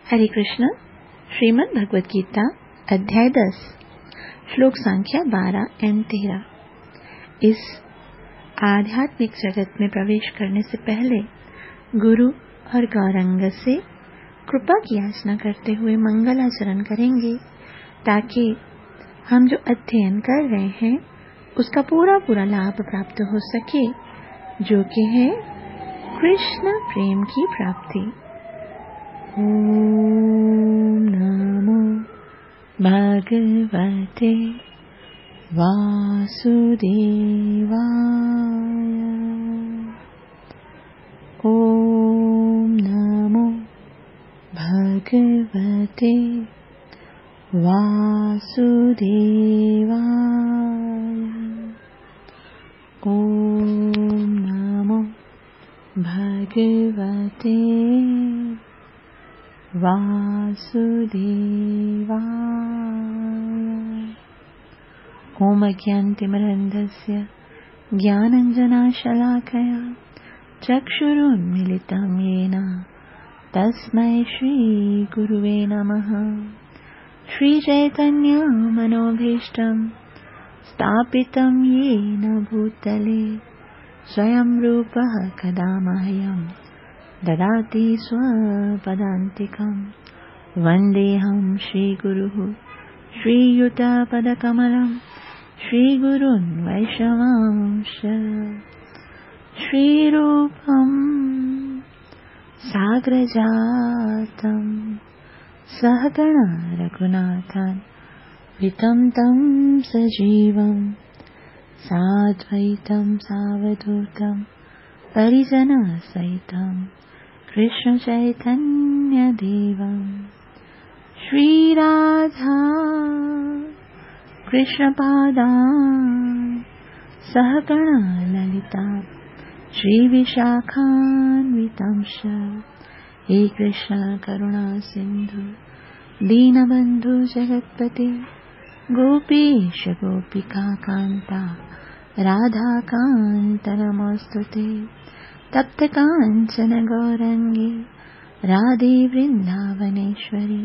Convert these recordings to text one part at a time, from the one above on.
हरे कृष्ण। श्रीमद् भगवद गीता अध्याय 10 श्लोक संख्या 12 एवं 13। इस आध्यात्मिक जगत में प्रवेश करने से पहले गुरु और गौरंग से कृपा की याचना करते हुए मंगलाचरण करेंगे, ताकि हम जो अध्ययन कर रहे हैं उसका पूरा लाभ प्राप्त हो सके, जो कि है कृष्ण प्रेम की प्राप्ति। ओम नमो भगवते वासुदेवाय। ओम नमो भगवते वासुदेवाय। ओम नमो भगवते वासुदेवाय। ओम अज्ञानतिमिरन्धस्य ज्ञानञ्जनशलाकया चक्षुरुन्मीलितं येन तस्मै श्रीगुरुवे नमः। श्रीचैतन्यमनोभीष्टं स्थापितं येन भूतले स्वयं रूपः कदा मह्यं ददाति स्वपदान्तिकं। वन्देऽहं श्रीगुरुः श्रीयुतपदकमलं श्रीगुरुन् वैष्णवांश। श्रीरूपं साग्रजातं सहगण रघुनाथान् वितं तं सजीवं साद्वैतं सावधूतं परिजनसहितं कृष्ण चैतन्य देवं श्रीराधा कृष्णपादान् सहगण ललिता श्रीविशाखान्वितांश। हे कृष्ण करुणा सिंधु दीनबंधु जगत्पते गोपीश गोपिका कांता राधा कांत नमोस्तुते। तप्त कांचन गौरंगी राधे वृंदावनेश्वरी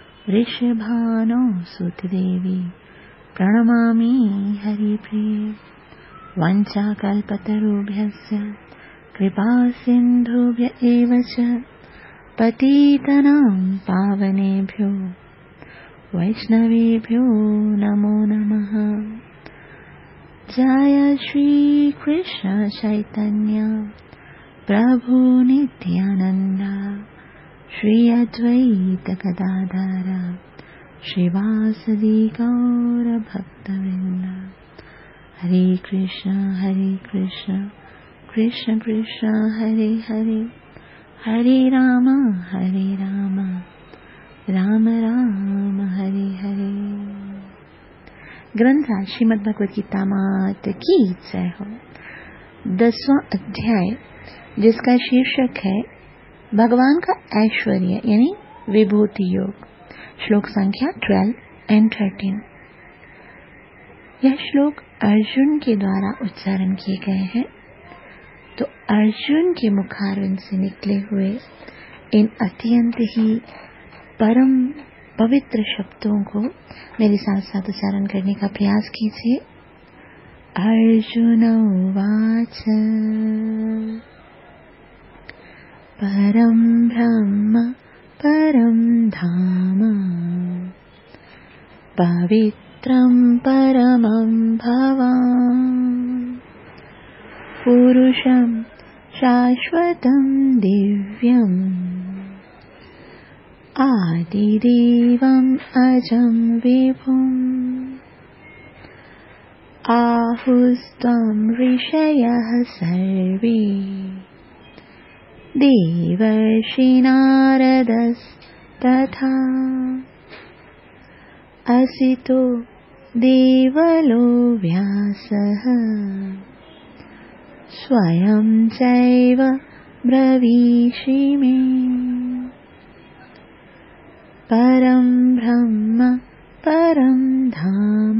वृषभानुसुतदेवी प्रणमामि हरिप्रिये। वंचाकल्पतरुभ्यस्य कृपा सिन्धुभ्य एव च पतितानां पावनेभ्यो वैष्णवेभ्यो नमो नमः। जय श्री कृष्ण चैतन्य प्रभु नित्यानंद श्री अद्वैत गदाधर श्रीवासदि गौर भक्तवृंद। हरे कृष्ण कृष्ण कृष्ण हरे हरे, हरे राम राम राम हरे हरे। ग्रंथराज श्रीमद् भगवद गीता मात की जय हो। 10वां अध्याय, जिसका शीर्षक है भगवान का ऐश्वर्य यानी विभूति योग। श्लोक संख्या 12 एंड 13। यह श्लोक अर्जुन के द्वारा उच्चारण किए गए हैं। तो अर्जुन के मुखारविंद से निकले हुए इन अत्यंत ही परम पवित्र शब्दों को मेरे साथ साथ उच्चारण करने का प्रयास कीजिए। अर्जुन उवाच परम ब्रह्म परम धाम पवित्रं परमं भवान् पुरुषं शाश्वतं दिव्यम् आदिदेवम् अजं विभुम्। आहुस्त्वं ऋषयः सर्वे देवर्षि नारदस्तथा असितो देवलो व्यासः स्वयं चैव ब्रवीषि मे। परं ब्रह्म परं धाम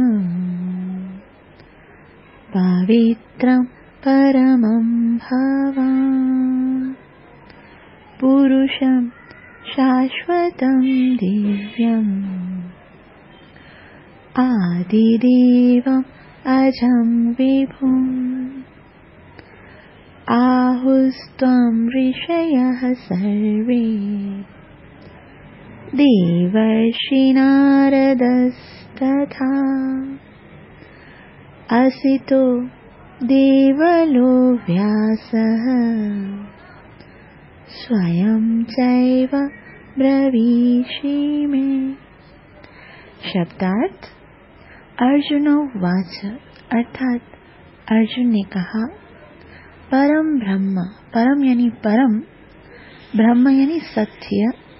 पवित्रं परमं भवान् पुरुषं शाश्वतं दिव्यम् आदिदेवम् अजं विभुम् आहुस्त्वं ऋषयः सर्वे देवर्षि नारदस्तथा असितो देवलो व्यासः स्वयं चैव ब्रवीषि मे। शब्दार्थ अर्जुनोवाच अर्थात अर्जुन ने कहा, परम ब्रह्म, परम यानी परम, ब्रह्म यानी सत्य,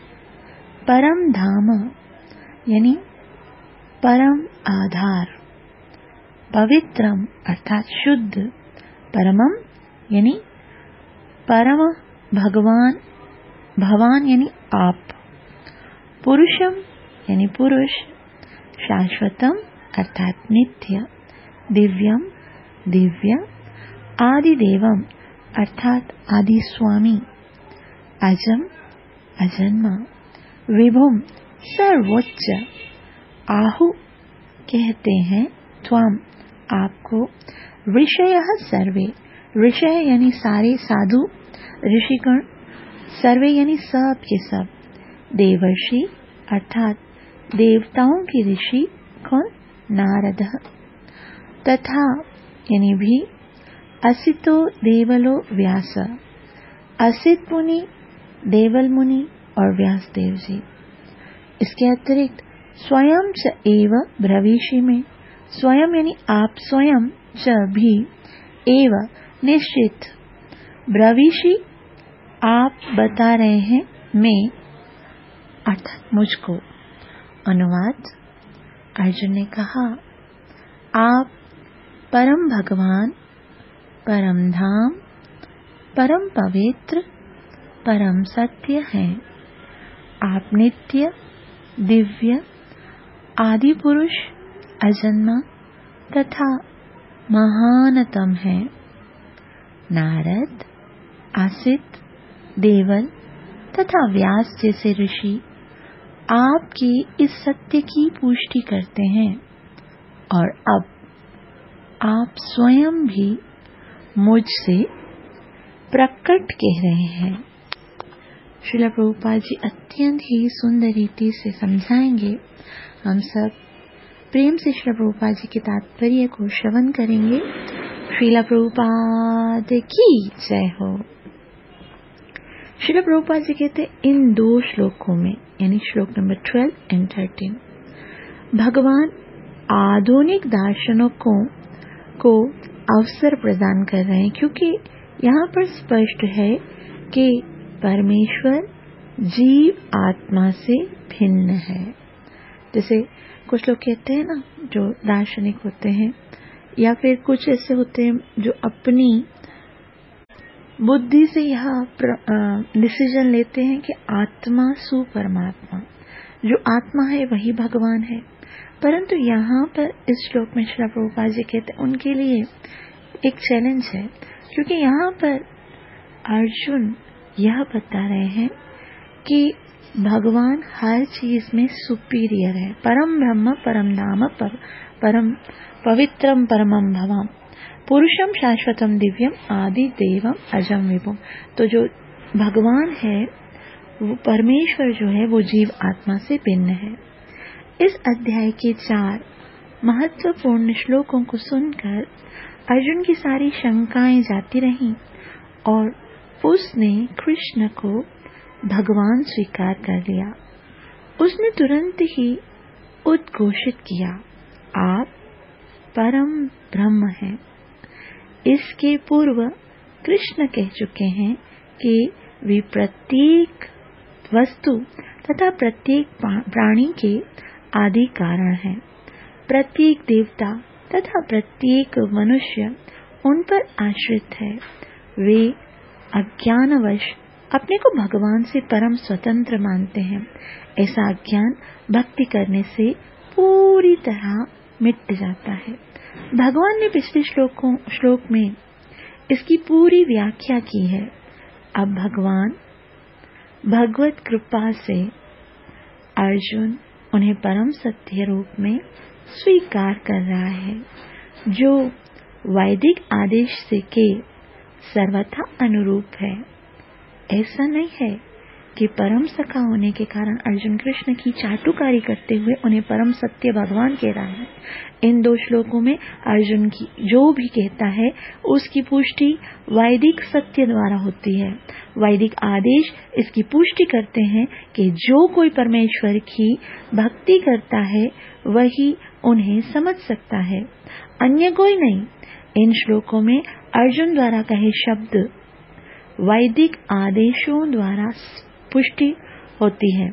परम धाम यानी परम आधार, पवित्रम अर्थात शुद्ध, परमम यानी परम भगवान, भवान यानी आप, पुरुषम यानी पुरुष, शाश्वतम अर्थात नित्य, दिव्यम दिव्य, आदिदेवम अर्थात आदि स्वामी, अजम अजन्मा, विभुम सर्वोच्च, आहु कहते हैं त्वाम आपको, ऋषयः सर्वे, ऋषय यानी सारे साधु ऋषिगण, सर्वे यानी सब के सब, देवर्षि अर्थात देवताओं के ऋषि कौन, नारद, तथा यानी भी, असितो देवलो व्यास, असित मुनि, देवल मुनि और व्यास देव जी। इसके अतिरिक्त स्वयं च एव ब्रवीषि में, स्वयं यानी आप स्वयं, च भी, एव निश्चित, ब्रवीषि आप बता रहे हैं, मैं अर्थात मुझको। अनुवाद, अर्जुन ने कहा, आप परम भगवान, परम धाम, परम पवित्र, परम सत्य हैं। आप नित्य, दिव्य, आदि पुरुष, अजन्मा तथा महानतम हैं। नारद, आसित, देवल तथा व्यास जैसे ऋषि आपके इस सत्य की पुष्टि करते हैं और अब आप स्वयं भी मुझसे प्रकट कह रहे हैं। श्रील प्रभुपाद जी अत्यंत ही सुंदर रीति से समझाएंगे। हम सब प्रेम से श्रील प्रभुपाद जी के तात्पर्य को श्रवण करेंगे। श्रील प्रभुपाद की जय हो। श्रील प्रभुपाद जी कहते इन दो श्लोकों में, यानी श्लोक नंबर 12 एंड 13, भगवान आधुनिक दार्शनिकों को अवसर प्रदान कर रहे हैं, क्योंकि यहाँ पर स्पष्ट है कि परमेश्वर जीव आत्मा से भिन्न है। जैसे कुछ लोग कहते हैं ना, जो दार्शनिक होते हैं या फिर कुछ ऐसे होते हैं जो अपनी बुद्धि से यह डिसीजन लेते हैं कि आत्मा सु परमात्मा, जो आत्मा है वही भगवान है। परंतु यहाँ पर इस श्लोक में श्रील प्रभुपाद जी कहते हैं उनके लिए एक चैलेंज है, क्योंकि यहाँ पर अर्जुन यह बता रहे हैं कि भगवान हर चीज में सुपीरियर है। परम ब्रह्म परम धाम परम पवित्रम परमम भवाम, पुरुषम शाश्वतम दिव्यम आदि देवम अजम विभुम। तो जो भगवान है, वो परमेश्वर जो है, वो जीव आत्मा से भिन्न है। इस अध्याय के 4 महत्वपूर्ण श्लोकों को सुनकर अर्जुन की सारी शंकाएं जाती रहीं और उसने कृष्ण को भगवान स्वीकार कर लिया। उसने तुरंत ही उद्घोषित किया, आप परम ब्रह्म हैं। इसके पूर्व कृष्ण कह चुके हैं कि वे प्रत्येक वस्तु तथा प्रत्येक प्राणी के आदि कारण हैं। प्रत्येक देवता तथा प्रत्येक मनुष्य उन पर आश्रित है। वे अज्ञानवश अपने को भगवान से परम स्वतंत्र मानते हैं। ऐसा अज्ञान भक्ति करने से पूरी तरह मिट जाता है। भगवान ने पिछले श्लोक में इसकी पूरी व्याख्या की है। अब भगवान भगवत कृपा से अर्जुन उन्हें परम सत्य रूप में स्वीकार कर रहा है, जो वैदिक आदेश से के सर्वथा अनुरूप है। ऐसा नहीं है कि परम सखा होने के कारण अर्जुन कृष्ण की चाटुकारी करते हुए उन्हें परम सत्य भगवान कह रहा है। इन 2 श्लोकों में अर्जुन की जो भी कहता है उसकी पुष्टि वैदिक सत्य द्वारा होती है। वैदिक आदेश इसकी पुष्टि करते हैं कि जो कोई परमेश्वर की भक्ति करता है वही उन्हें समझ सकता है, अन्य कोई नहीं। इन श्लोकों में अर्जुन द्वारा कहे शब्द वैदिक आदेशों द्वारा पुष्टि होती है।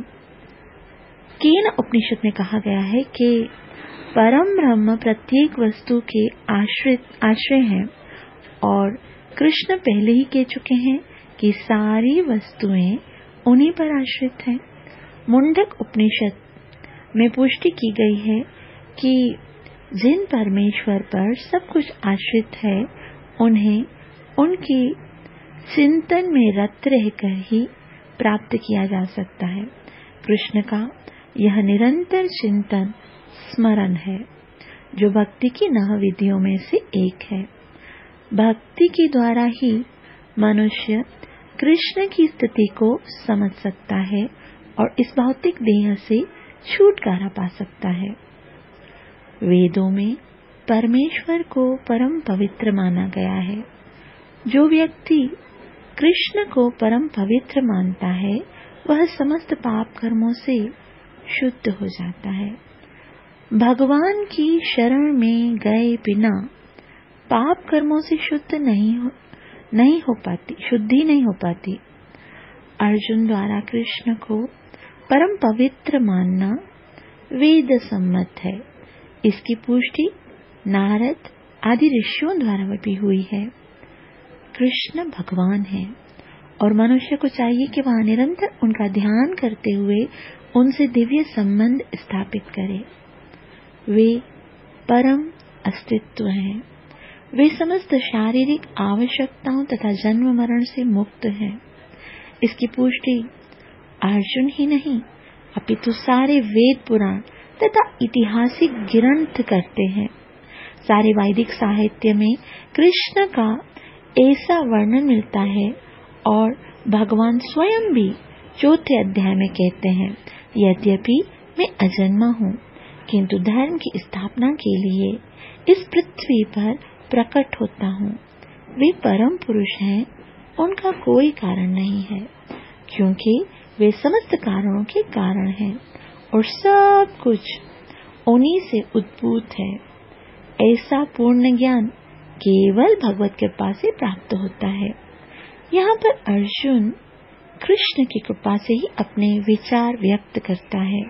केन उपनिषद में कहा गया है कि परम ब्रह्म प्रत्येक वस्तु के आश्रय हैं और कृष्ण पहले ही कह चुके हैं कि सारी वस्तुएं उन्हीं पर आश्रित हैं। मुंडक उपनिषद में पुष्टि की गई है कि जिन परमेश्वर पर सब कुछ आश्रित है उन्हें उनके चिंतन में रत रहकर ही प्राप्त किया जा सकता है। कृष्ण का यह निरंतर चिंतन स्मरण है, जो भक्ति की 9 विधियों में से एक है। भक्ति के द्वारा ही मनुष्य कृष्ण की स्थिति को समझ सकता है और इस भौतिक देह से छुटकारा पा सकता है। वेदों में परमेश्वर को परम पवित्र माना गया है। जो व्यक्ति कृष्ण को परम पवित्र मानता है वह समस्त पाप कर्मों से शुद्ध हो जाता है। भगवान की शरण में गए बिना पाप कर्मों से शुद्धि नहीं हो पाती। अर्जुन द्वारा कृष्ण को परम पवित्र मानना वेद सम्मत है। इसकी पुष्टि नारद आदि ऋषियों द्वारा भी हुई है। कृष्ण भगवान है और मनुष्य को चाहिए कि वह निरंतर उनका ध्यान करते हुए उनसे दिव्य संबंध स्थापित करे। वे परम अस्तित्व हैं। वे समस्त शारीरिक आवश्यकताओं तथा जन्म मरण से मुक्त हैं। इसकी पुष्टि अर्जुन ही नहीं अपितु सारे वेद पुराण तथा ऐतिहासिक ग्रंथ करते हैं। सारे वैदिक साहित्य में कृष्ण का ऐसा वर्णन मिलता है और भगवान स्वयं भी 4थे अध्याय में कहते हैं, यद्यपि मैं अजन्मा हूँ किंतु धर्म की स्थापना के लिए इस पृथ्वी पर प्रकट होता हूँ। वे परम पुरुष हैं, उनका कोई कारण नहीं है क्योंकि वे समस्त कारणों के कारण हैं और सब कुछ उन्हीं से उद्भूत है। ऐसा पूर्ण ज्ञान केवल भगवत कृपा से प्राप्त होता है। यहाँ पर अर्जुन कृष्ण की कृपा से ही अपने विचार व्यक्त करता है।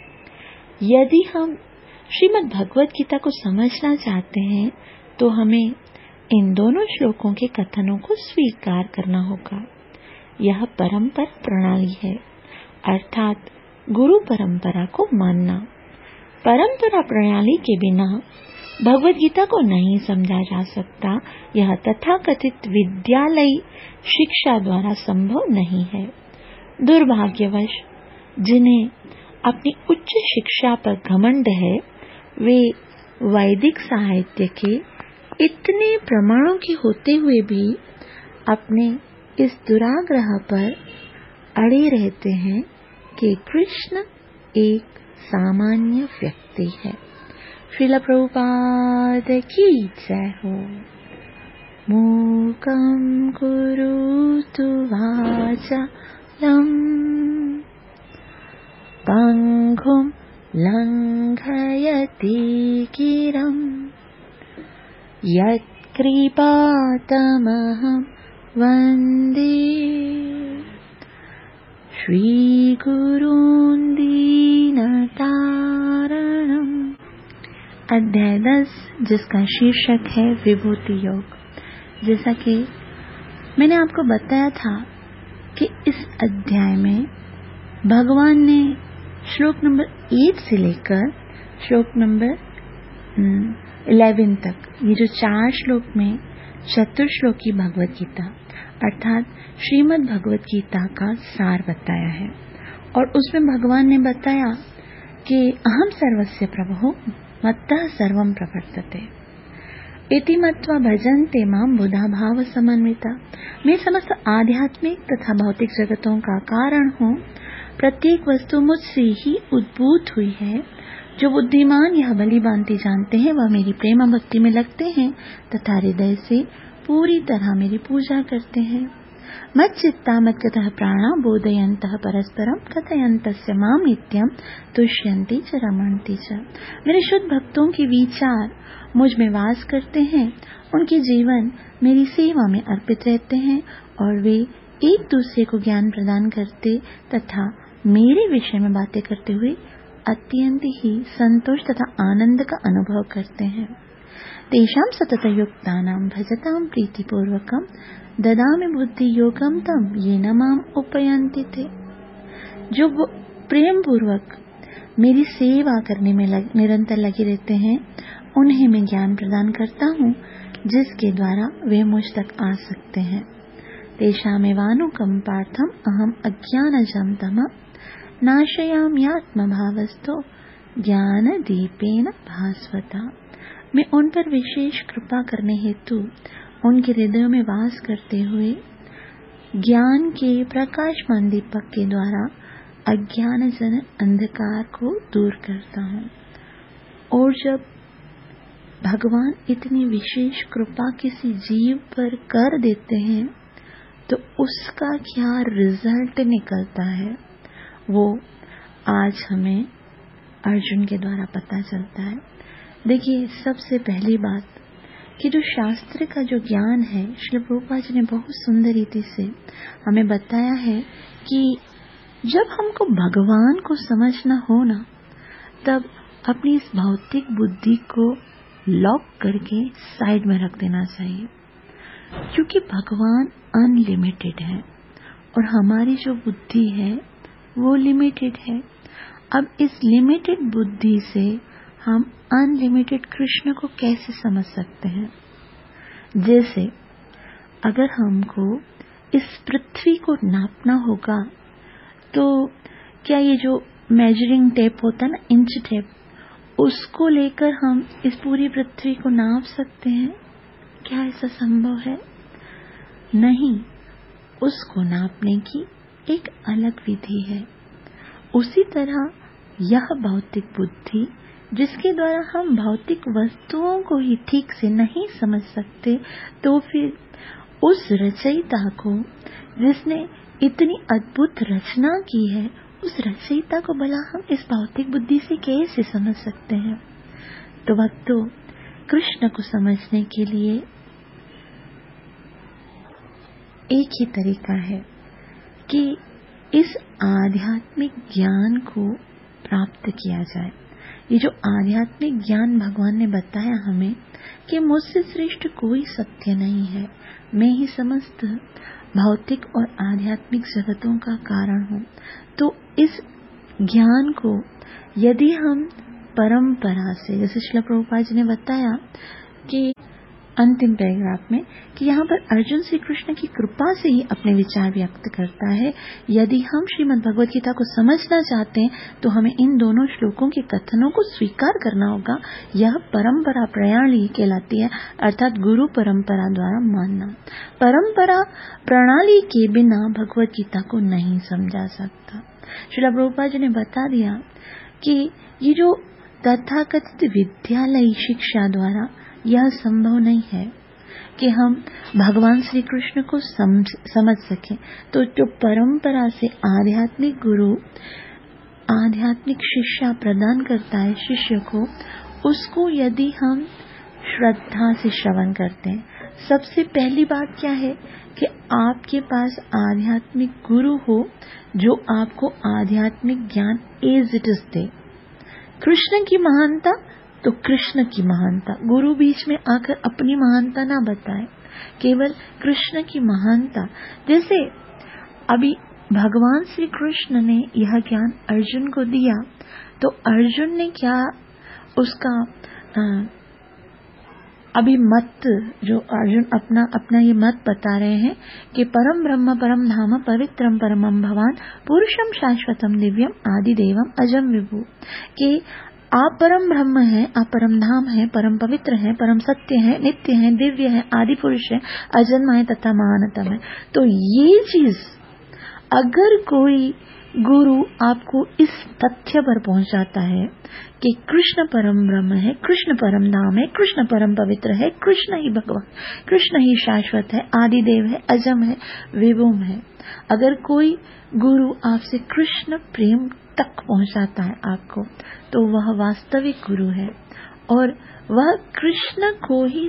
यदि हम श्रीमद् भगवत गीता को समझना चाहते हैं तो हमें इन दोनों श्लोकों के कथनों को स्वीकार करना होगा। यह परंपरा प्रणाली है, अर्थात गुरु परंपरा को मानना। परंपरा प्रणाली के बिना भगवत गीता को नहीं समझा जा सकता। यह तथाकथित विद्यालयी शिक्षा द्वारा संभव नहीं है। दुर्भाग्यवश जिन्हें अपनी उच्च शिक्षा पर घमंड है वे वैदिक साहित्य के इतने प्रमाणों के होते हुए भी अपने इस दुराग्रह पर अड़े रहते हैं कि कृष्ण एक सामान्य व्यक्ति है। श्रील प्रभुपाद की जय हो। मूकं कुरुतु वाचालं पंगुं लंघयति गिरं यत्कृपातमहं वन्दे श्रीगुरून् दीनतारणम्। अध्याय 10 जिसका शीर्षक है विभूति योग। जैसा कि मैंने आपको बताया था कि इस अध्याय में भगवान ने श्लोक नंबर 8 से लेकर श्लोक नंबर 11 तक, ये जो 4 श्लोक में चतुर्श्लोकी भगवत गीता अर्थात श्रीमद् भगवत गीता का सार बताया है। और उसमें भगवान ने बताया कि अहम सर्वस्य प्रभुः मत्तः सर्वं प्रवर्तते इति मत्वा भजन्ते मां बुधा भाव समन्विता। मैं समस्त आध्यात्मिक तथा भौतिक जगतों का कारण हूँ। प्रत्येक वस्तु मुझसे ही उद्भूत हुई है। जो बुद्धिमान यह भली भांति जानते हैं वह मेरी प्रेम भक्ति में लगते हैं तथा हृदय से पूरी तरह मेरी पूजा करते हैं। मच्चित्ता मद्गतः प्राणा बोधयन्तः परस्परं कथयन्तस्य मां नित्यं तुष्यन्ति च रमन्ति च। मेरे शुद्ध भक्तों के विचार मुझ में वास करते हैं। उनके जीवन मेरी सेवा में अर्पित रहते हैं और वे एक दूसरे को ज्ञान प्रदान करते तथा मेरे विषय में बातें करते हुए अत्यंत ही संतोष तथा आनंद का अनुभव करते हैं। तेषां सततयुक्तानां भजतां प्रीतिपूर्वकं ददामि बुद्धि योगम तम येन माम उपयन्ति ते। जो प्रेम पूर्वक मेरी सेवा करने में निरंतर लगे रहते हैं उन्हें मैं ज्ञान प्रदान करता हूँ जिसके द्वारा वे मुझ तक आ सकते हैं। तेषामेवानुकं पार्थम अहम अज्ञानजं तमः नाशयामि आत्मभावस्थो ज्ञान दीपेन भास्वता। मैं उन पर विशेष कृपा करने हेतु उनके हृदयों में वास करते हुए ज्ञान के प्रकाशमान दीपक के द्वारा अज्ञान जन अंधकार को दूर करता हूँ। और जब भगवान इतनी विशेष कृपा किसी जीव पर कर देते हैं तो उसका क्या रिजल्ट निकलता है वो आज हमें अर्जुन के द्वारा पता चलता है। देखिए, सबसे पहली बात कि जो शास्त्र का जो ज्ञान है, श्री प्रभुपाद जी ने बहुत सुंदर रीति से हमें बताया है कि जब हमको भगवान को समझना हो ना, तब अपनी इस भौतिक बुद्धि को लॉक करके साइड में रख देना चाहिए, क्योंकि भगवान अनलिमिटेड है और हमारी जो बुद्धि है वो लिमिटेड है। अब इस लिमिटेड बुद्धि से हम अनलिमिटेड कृष्ण को कैसे समझ सकते हैं? जैसे अगर हमको इस पृथ्वी को नापना होगा तो क्या ये जो मेजरिंग टेप होता है ना, इंच टेप, उसको लेकर हम इस पूरी पृथ्वी को नाप सकते हैं? क्या ऐसा संभव है? नहीं, उसको नापने की एक अलग विधि है। उसी तरह यह भौतिक बुद्धि जिसके द्वारा हम भौतिक वस्तुओं को ही ठीक से नहीं समझ सकते, तो फिर उस रचयिता को जिसने इतनी अद्भुत रचना की है, उस रचयिता को भला हम इस भौतिक बुद्धि से कैसे समझ सकते हैं? तो भक्तों, कृष्ण को समझने के लिए एक ही तरीका है कि इस आध्यात्मिक ज्ञान को प्राप्त किया जाए। ये जो आध्यात्मिक ज्ञान भगवान ने बताया हमें कि मुझसे श्रेष्ठ कोई सत्य नहीं है, मैं ही समस्त भौतिक और आध्यात्मिक जगतों का कारण हूँ। तो इस ज्ञान को यदि हम परंपरा से, जैसे श्रील प्रभुपाद जी ने बताया कि अंतिम पैराग्राफ में कि यहाँ पर अर्जुन श्री कृष्ण की कृपा से ही अपने विचार व्यक्त करता है। यदि हम श्रीमद् भगवत गीता को समझना चाहते हैं तो हमें इन दोनों श्लोकों के कथनों को स्वीकार करना होगा। यह परंपरा प्रणाली कहलाती है, अर्थात गुरु परंपरा द्वारा मानना। परंपरा प्रणाली के बिना भगवत गीता को नहीं समझा सकता। श्रील प्रभुपाद जी ने बता दिया कि ये जो तथाकथित विद्यालयी शिक्षा द्वारा यह संभव नहीं है कि हम भगवान श्री कृष्ण को समझ सकें। तो जो परंपरा से आध्यात्मिक गुरु आध्यात्मिक शिक्षा प्रदान करता है शिष्य को, उसको यदि हम श्रद्धा से श्रवण करते हैं, सबसे पहली बात क्या है कि आपके पास आध्यात्मिक गुरु हो जो आपको आध्यात्मिक ज्ञान एज इट इज दे। कृष्ण की महानता तो कृष्ण की महानता, गुरु बीच में आकर अपनी महानता ना बताए, केवल कृष्ण की महानता। जैसे अभी भगवान श्री कृष्ण ने यह ज्ञान अर्जुन को दिया, तो अर्जुन ने क्या उसका अभी मत जो अर्जुन अपना ये मत बता रहे हैं कि परम ब्रह्म परम धाम पवित्रम परमम भवान पुरुषम शाश्वतम दिव्यम आदि देवम अजम विभु, कि आप परम ब्रह्म हैं, आप परम धाम हैं, परम पवित्र हैं, परम सत्य हैं, नित्य हैं, दिव्य हैं, आदि पुरुष हैं, अजन्मा है तथा महानतम है। तो ये चीज अगर कोई गुरु आपको इस तथ्य पर पहुंचाता है कि कृष्ण परम ब्रह्म है, कृष्ण परम धाम है, कृष्ण परम पवित्र है, कृष्ण ही भगवान, कृष्ण ही शाश्वत है, आदिदेव है, अजम है, विभुम है, अगर कोई गुरु आपसे कृष्ण प्रेम तक पहुंचाता है आपको, तो वह वास्तविक गुरु है। और वह कृष्ण को ही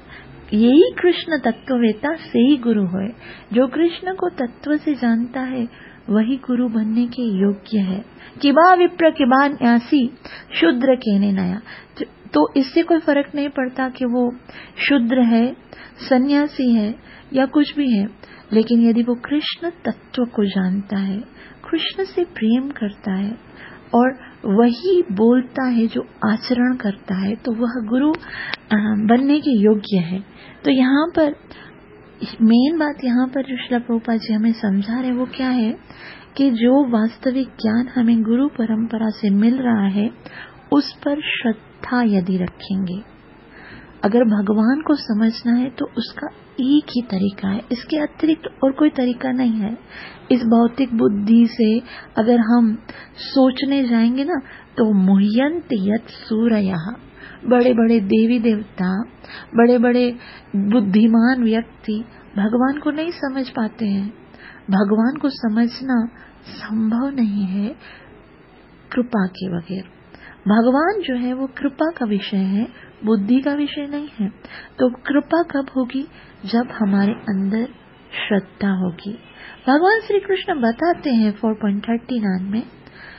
यही कृष्ण तत्ववेता से ही गुरु है। जो कृष्ण को तत्व से जानता है वही गुरु बनने के योग्य है। किबा विप्र किबा न्यासी शूद्र कहने नया, तो इससे कोई फर्क नहीं पड़ता कि वो शूद्र है, सन्यासी है या कुछ भी है, लेकिन यदि वो कृष्ण तत्व को जानता है, कृष्ण से प्रेम करता है और वही बोलता है, जो आचरण करता है, तो वह गुरु बनने के योग्य है। तो यहाँ पर मेन बात यहाँ पर जो श्रील प्रभुपाद जी हमें समझा रहे वो क्या है कि जो वास्तविक ज्ञान हमें गुरु परंपरा से मिल रहा है उस पर श्रद्धा यदि रखेंगे, अगर भगवान को समझना है तो उसका एक ही तरीका है, इसके अतिरिक्त और कोई तरीका नहीं है। इस भौतिक बुद्धि से अगर हम सोचने जाएंगे ना तो मुह्यन्त यत् सूरयः, बड़े बड़े देवी देवता, बड़े बड़े बुद्धिमान व्यक्ति भगवान को नहीं समझ पाते हैं। भगवान को समझना संभव नहीं है कृपा के बगैर। भगवान जो है वो कृपा का विषय है, बुद्धि का विषय नहीं है। तो कृपा कब होगी? जब हमारे अंदर श्रद्धा होगी। भगवान श्री कृष्ण बताते हैं 4.39 में,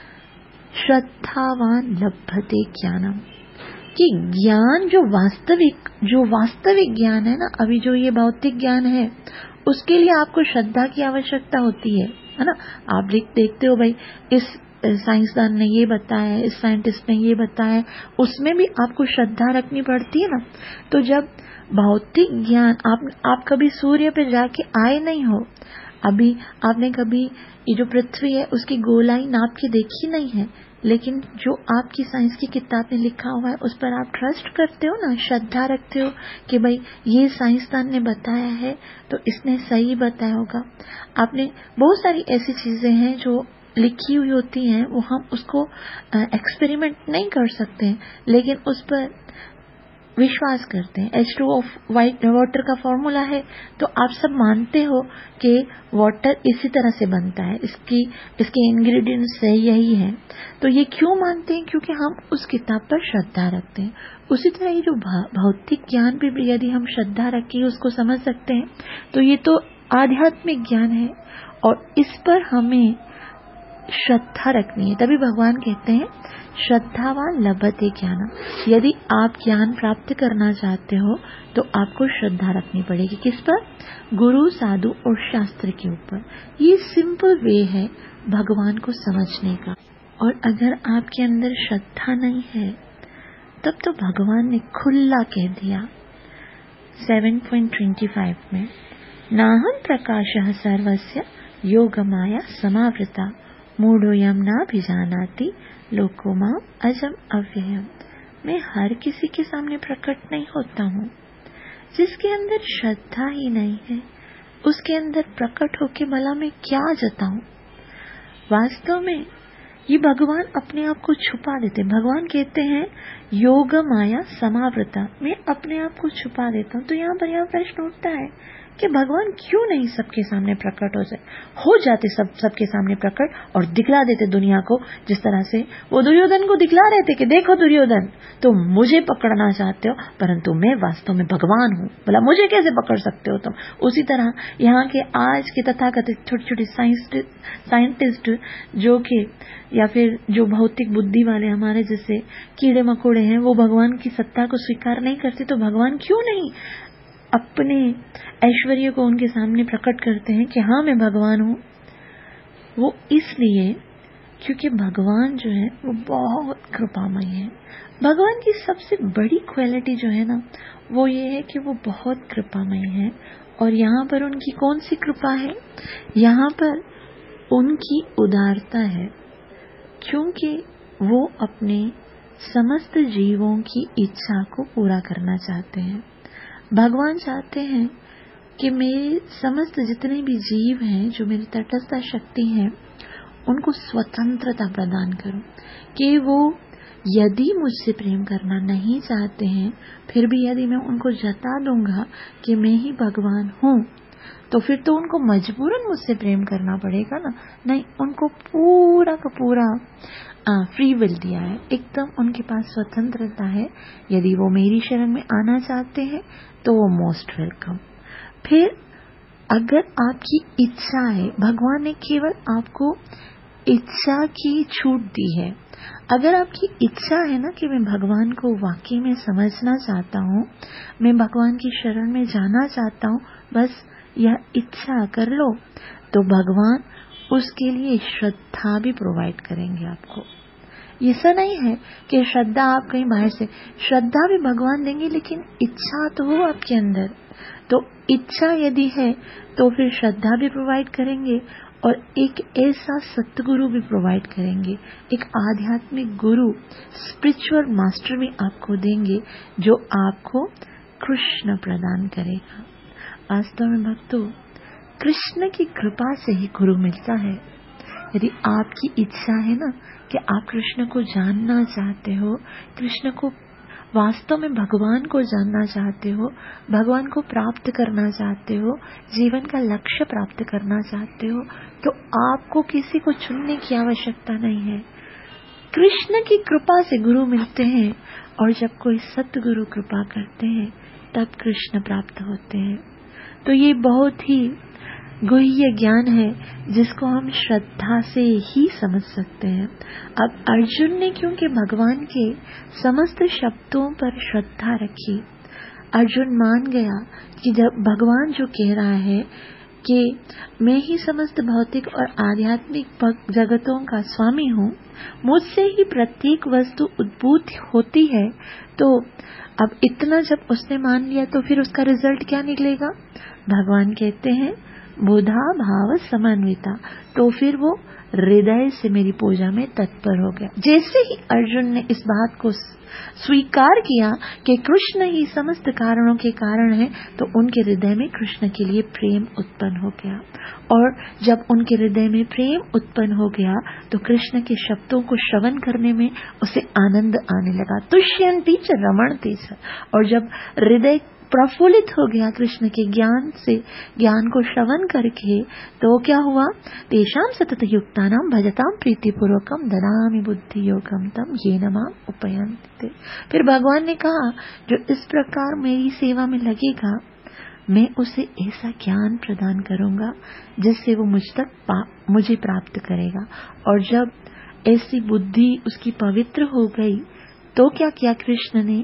श्रद्धावान लभते ज्ञानम, कि ज्ञान जो वास्तविक ज्ञान है ना, अभी जो ये भौतिक ज्ञान है उसके लिए आपको श्रद्धा की आवश्यकता होती है ना। आप देखते हो भाई, इस साइंसदान ने ये बताया, इस साइंटिस्ट ने ये बताया, उसमें भी आपको श्रद्धा रखनी पड़ती है ना। तो जब भौतिक ज्ञान, आप कभी सूर्य पे जाके आए नहीं हो, अभी आपने कभी ये जो पृथ्वी है उसकी गोलाई नाप के देखी नहीं है, लेकिन जो आपकी साइंस की किताब में लिखा हुआ है उस पर आप ट्रस्ट करते हो ना, श्रद्धा रखते हो कि भाई ये साइंसदान ने बताया है तो इसने सही बताया होगा। आपने बहुत सारी ऐसी चीजें हैं जो लिखी हुई होती हैं, वो हम उसको एक्सपेरिमेंट नहीं कर सकते हैं, लेकिन उस पर विश्वास करते हैं। H2O वाटर का फॉर्मूला है तो आप सब मानते हो कि वाटर इसी तरह से बनता है, इसके इंग्रेडिएंट्स यही है। तो ये क्यों मानते हैं? क्योंकि हम उस किताब पर श्रद्धा रखते हैं। उसी तरह ये जो भौतिक ज्ञान भी यदि हम श्रद्धा रख के उसको समझ सकते हैं तो ये तो आध्यात्मिक ज्ञान है और इस पर हमें श्रद्धा रखनी है। तभी भगवान कहते हैं श्रद्धावान लभते ज्ञानम। यदि आप ज्ञान प्राप्त करना चाहते हो तो आपको श्रद्धा रखनी पड़ेगी। किस पर? गुरु, साधु और शास्त्र के ऊपर। ये सिंपल वे है भगवान को समझने का। और अगर आपके अंदर श्रद्धा नहीं है तब तो भगवान ने खुला कह दिया 7.25 में, नाहं प्रकाशः सर्वस्य योगमाया समावृता मूढ़ोऽयं नाभिजानाति लोको मां अजम अव्ययम्। मैं हर किसी के सामने प्रकट नहीं होता हूँ। जिसके अंदर श्रद्धा ही नहीं है उसके अंदर प्रकट होके भला मैं क्या जताऊं? वास्तव में ये भगवान अपने आप को छुपा देते। भगवान कहते हैं योग माया समावृता, मैं अपने आप को छुपा देता हूँ। तो यहाँ पर यह प्रश्न उठता है कि भगवान क्यों नहीं सबके सामने प्रकट हो जाते सबके सामने प्रकट और दिखला देते दुनिया को, जिस तरह से वो दुर्योधन को दिखला रहे थे कि देखो दुर्योधन, तुम मुझे पकड़ना चाहते हो परंतु मैं वास्तव में भगवान हूँ, भला मुझे कैसे पकड़ सकते हो तुम। उसी तरह यहाँ के आज के तथाकथित छोटे छोटे साइंटिस्ट जो कि या फिर जो भौतिक बुद्धि वाले हमारे जैसे कीड़े मकोड़े हैं, वो भगवान की सत्ता को स्वीकार नहीं करते। तो भगवान क्यों नहीं अपने ऐश्वर्य को उनके सामने प्रकट करते हैं कि हाँ मैं भगवान हूँ? वो इसलिए क्योंकि भगवान जो है वो बहुत कृपामय है। भगवान की सबसे बड़ी क्वालिटी जो है ना वो ये है कि वो बहुत कृपामय है। और यहाँ पर उनकी कौन सी कृपा है? यहाँ पर उनकी उदारता है, क्योंकि वो अपने समस्त जीवों की इच्छा को पूरा करना चाहते हैं। भगवान चाहते हैं कि मेरे समस्त जितने भी जीव हैं, जो मेरी तटस्थ शक्ति है, उनको स्वतंत्रता प्रदान करूं कि वो यदि मुझसे प्रेम करना नहीं चाहते हैं, फिर भी यदि मैं उनको जता दूंगा कि मैं ही भगवान हूं, तो फिर तो उनको मजबूरन मुझसे प्रेम करना पड़ेगा ना। नहीं, उनको पूरा का पूरा फ्री विल दिया है, एकदम उनके पास स्वतंत्रता है। यदि वो मेरी शरण में आना चाहते हैं तो वो मोस्ट वेलकम। फिर अगर आपकी इच्छा है, भगवान ने केवल आपको इच्छा की छूट दी है। अगर आपकी इच्छा है ना कि मैं भगवान को वाकई में समझना चाहता हूँ, मैं भगवान की शरण में जाना चाहता हूँ, बस यह इच्छा कर लो, तो भगवान उसके लिए श्रद्धा भी प्रोवाइड करेंगे आपको। ऐसा नहीं है कि श्रद्धा आप कहीं बाहर से, श्रद्धा भी भगवान देंगे, लेकिन इच्छा तो हो आपके अंदर। तो इच्छा यदि है तो फिर श्रद्धा भी प्रोवाइड करेंगे और एक ऐसा सतगुरु भी प्रोवाइड करेंगे, एक आध्यात्मिक गुरु, स्पिरिचुअल मास्टर भी आपको देंगे, जो आपको कृष्ण प्रदान करेगा। वास्तव में भक्तों, कृष्ण की कृपा से ही गुरु मिलता है। यदि आपकी इच्छा है ना कि आप कृष्ण को जानना चाहते हो, कृष्ण को वास्तव में भगवान को जानना चाहते हो, भगवान को प्राप्त करना चाहते हो, जीवन का लक्ष्य प्राप्त करना चाहते हो, तो आपको किसी को चुनने की आवश्यकता नहीं है। कृष्ण की कृपा से गुरु मिलते हैं, और जब कोई सतगुरु कृपा करते हैं तब कृष्ण प्राप्त होते हैं। तो ये बहुत ही गुह्य ज्ञान है जिसको हम श्रद्धा से ही समझ सकते हैं। अब अर्जुन ने क्योंकि भगवान के समस्त शब्दों पर श्रद्धा रखी, अर्जुन मान गया कि जब भगवान जो कह रहा है कि मैं ही समस्त भौतिक और आध्यात्मिक जगतों का स्वामी हूँ, मुझसे ही प्रत्येक वस्तु उद्भूत होती है, तो अब इतना जब उसने मान लिया तो फिर उसका रिजल्ट क्या निकलेगा? भगवान कहते हैं बुधा भाव समन्विता, तो फिर वो हृदय से मेरी पूजा में तत्पर हो गया। जैसे ही अर्जुन ने इस बात को स्वीकार किया कि कृष्ण ही समस्त कारणों के कारण है, तो उनके हृदय में कृष्ण के लिए प्रेम उत्पन्न हो गया। और जब उनके हृदय में प्रेम उत्पन्न हो गया तो कृष्ण के शब्दों को श्रवण करने में उसे आनंद आने लगा। तुष्यन्ति च रमणते च। और जब हृदय प्रफुल्लित हो गया कृष्ण के ज्ञान से, ज्ञान को श्रवण करके, तो क्या हुआ? तेषां सतत युक्तानां भजतां प्रीतिपूर्वकं ददामि बुद्धि योगम तम येन माम् उपयन्ति। फिर भगवान ने कहा, जो इस प्रकार मेरी सेवा में लगेगा, मैं उसे ऐसा ज्ञान प्रदान करूंगा जिससे वो मुझे प्राप्त करेगा। और जब ऐसी बुद्धि उसकी पवित्र हो गई तो क्या किया कृष्ण ने?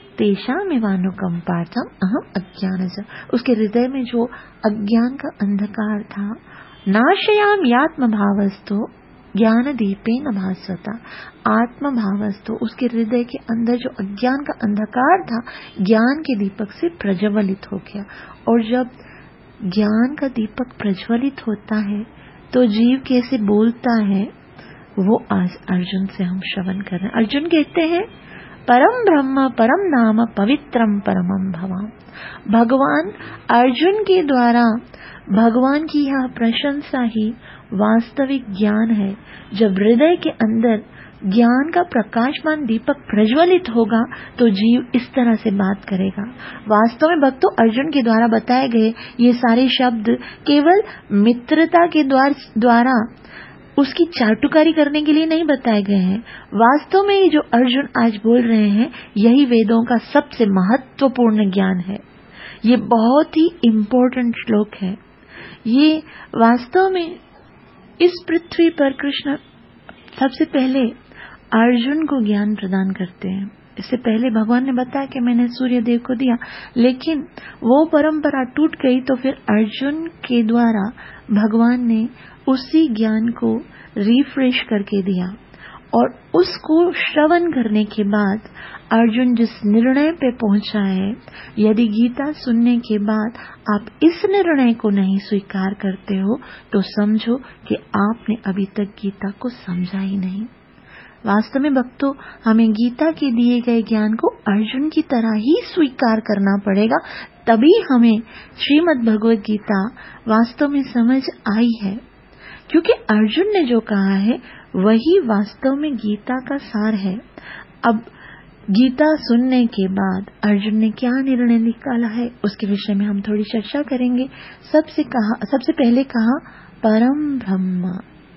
तेषामेवानुकंपार्थम अहम अज्ञानस्य, उसके हृदय में जो अज्ञान का अंधकार था, नाशयामि आत्मभावस्तु ज्ञान दीपेन भास्वता, आत्मभावस्तु, उसके हृदय के अंदर जो अज्ञान का अंधकार था, ज्ञान के दीपक से प्रज्वलित हो गया। और जब ज्ञान का दीपक प्रज्वलित होता है तो जीव कैसे बोलता है, वो आज अर्जुन से हम श्रवण कर रहे हैं। अर्जुन कहते हैं परम ब्रह्म परम नाम पवित्रम परमम भवाम। भगवान अर्जुन के द्वारा भगवान की यह प्रशंसा ही वास्तविक ज्ञान है। जब हृदय के अंदर ज्ञान का प्रकाशमान दीपक प्रज्वलित होगा तो जीव इस तरह से बात करेगा। वास्तव में भक्तों, अर्जुन के द्वारा बताए गए ये सारे शब्द केवल मित्रता के द्वारा उसकी चाटुकारी करने के लिए नहीं बताए गए हैं। वास्तव में ये जो अर्जुन आज बोल रहे हैं, यही वेदों का सबसे महत्वपूर्ण ज्ञान है। ये बहुत ही इम्पोर्टेंट श्लोक है। ये वास्तव में इस पृथ्वी पर कृष्ण सबसे पहले अर्जुन को ज्ञान प्रदान करते हैं। इससे पहले भगवान ने बताया कि मैंने सूर्य देव को दिया, लेकिन वो परंपरा टूट गई। तो फिर अर्जुन के द्वारा भगवान ने उसी ज्ञान को रिफ्रेश करके दिया, और उसको श्रवण करने के बाद अर्जुन जिस निर्णय पे पहुंचा है, यदि गीता सुनने के बाद आप इस निर्णय को नहीं स्वीकार करते हो तो समझो कि आपने अभी तक गीता को समझा ही नहीं। वास्तव में भक्तों, हमें गीता के दिए गए ज्ञान को अर्जुन की तरह ही स्वीकार करना पड़ेगा, तभी हमें श्रीमद् भगवद गीता वास्तव में समझ आई है। क्योंकि अर्जुन ने जो कहा है वही वास्तव में गीता का सार है। अब गीता सुनने के बाद अर्जुन ने क्या निर्णय निकाला है उसके विषय में हम थोड़ी चर्चा करेंगे। सबसे पहले कहा परम ब्रह्म।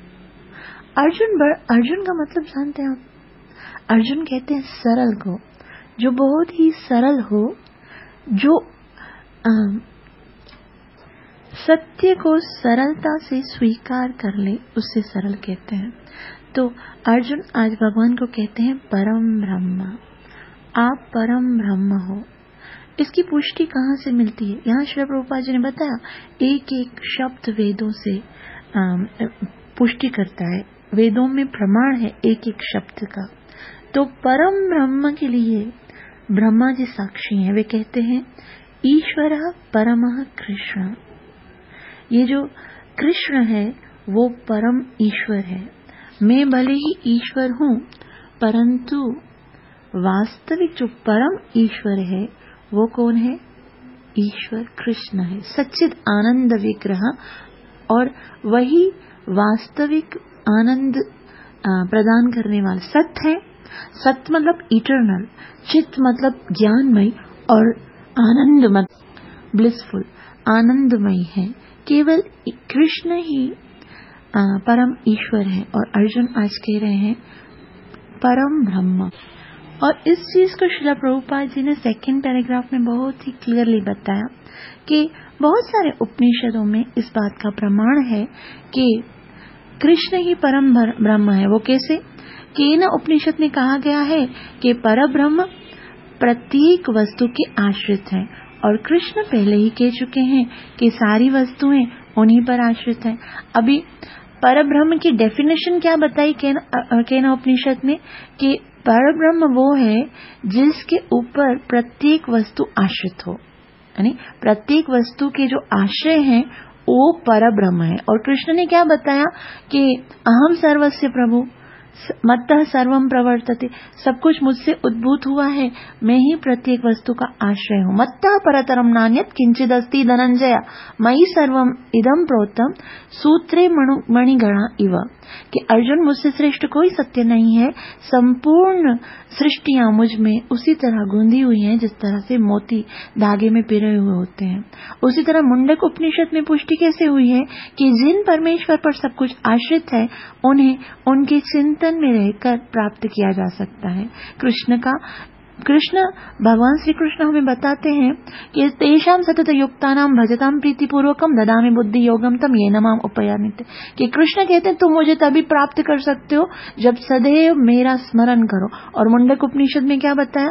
अर्जुन का मतलब जानते हैं आप? अर्जुन कहते हैं सरल को, जो बहुत ही सरल हो, जो सत्य को सरलता से स्वीकार कर ले, उससे सरल कहते हैं। तो अर्जुन आज भगवान को कहते हैं परम ब्रह्म, आप परम ब्रह्म हो। इसकी पुष्टि कहाँ से मिलती है? यहाँ श्री प्रभुपाद जी ने बताया, एक एक शब्द वेदों से पुष्टि करता है, वेदों में प्रमाण है एक एक शब्द का। तो परम ब्रह्म के लिए ब्रह्मा जी साक्षी हैं, वे कहते हैं ईश्वर परमः कृष्ण। ये जो कृष्ण है वो परम ईश्वर है। मैं भले ही ईश्वर हूँ, परंतु वास्तविक जो परम ईश्वर है वो कौन है? ईश्वर कृष्ण है, सच्चिद आनंद विग्रह, और वही वास्तविक आनंद प्रदान करने वाला सत्य है। सत्य मतलब इटर्नल, चित्त मतलब ज्ञानमय, और आनंद मतलब ब्लिसफुल, आनंदमय है। केवल कृष्ण ही परम ईश्वर है। और अर्जुन आज कह रहे हैं परम ब्रह्म। और इस चीज को श्रील प्रभुपाद जी ने सेकंड पैराग्राफ में बहुत ही क्लियरली बताया कि बहुत सारे उपनिषदों में इस बात का प्रमाण है कि कृष्ण ही परम ब्रह्म है। वो कैसे? केन उपनिषद में कहा गया है कि परब्रह्म प्रत्येक वस्तु के आश्रित है, और कृष्ण पहले ही कह चुके हैं कि सारी वस्तुएं उन्हीं पर आश्रित हैं। अभी परब्रह्म की डेफिनेशन क्या बताई केन उपनिषद में? कि परब्रह्म वो है जिसके ऊपर प्रत्येक वस्तु आश्रित हो, यानी प्रत्येक वस्तु के जो आश्रय हैं वो परब्रह्म है। और कृष्ण ने क्या बताया कि अहम सर्वस्य प्रभु मत्तः सर्वम प्रवर्तते, सब कुछ मुझसे उद्भूत हुआ है, मैं ही प्रत्येक वस्तु का आश्रय हूँ। मत्तः परतरम नान्यत् किंचिदस्ति धनंजय मयि सर्वम इदम प्रोतम सूत्रे मणिगणा इव। कि अर्जुन, मुझसे श्रेष्ठ कोई सत्य नहीं है, संपूर्ण सृष्टियां मुझ में उसी तरह गुंदी हुई हैं जिस तरह से मोती धागे में पिरोए हुए होते हैं। उसी तरह मुंडक उपनिषद में पुष्टि कैसे हुई है कि जिन परमेश्वर पर सब कुछ आश्रित है उन्हें उनके चिंतन में रहकर प्राप्त किया जा सकता है। कृष्ण भगवान श्री कृष्ण हमें बताते हैं कि तेषाम सतत युक्तानाम भजताम प्रीति पूर्वकम ददामि बुद्धि योगम तम येन माम उपयान्ति। कि कृष्ण कहते हैं तुम मुझे तभी प्राप्त कर सकते हो जब सदैव मेरा स्मरण करो। और मुंडक उपनिषद में क्या बताया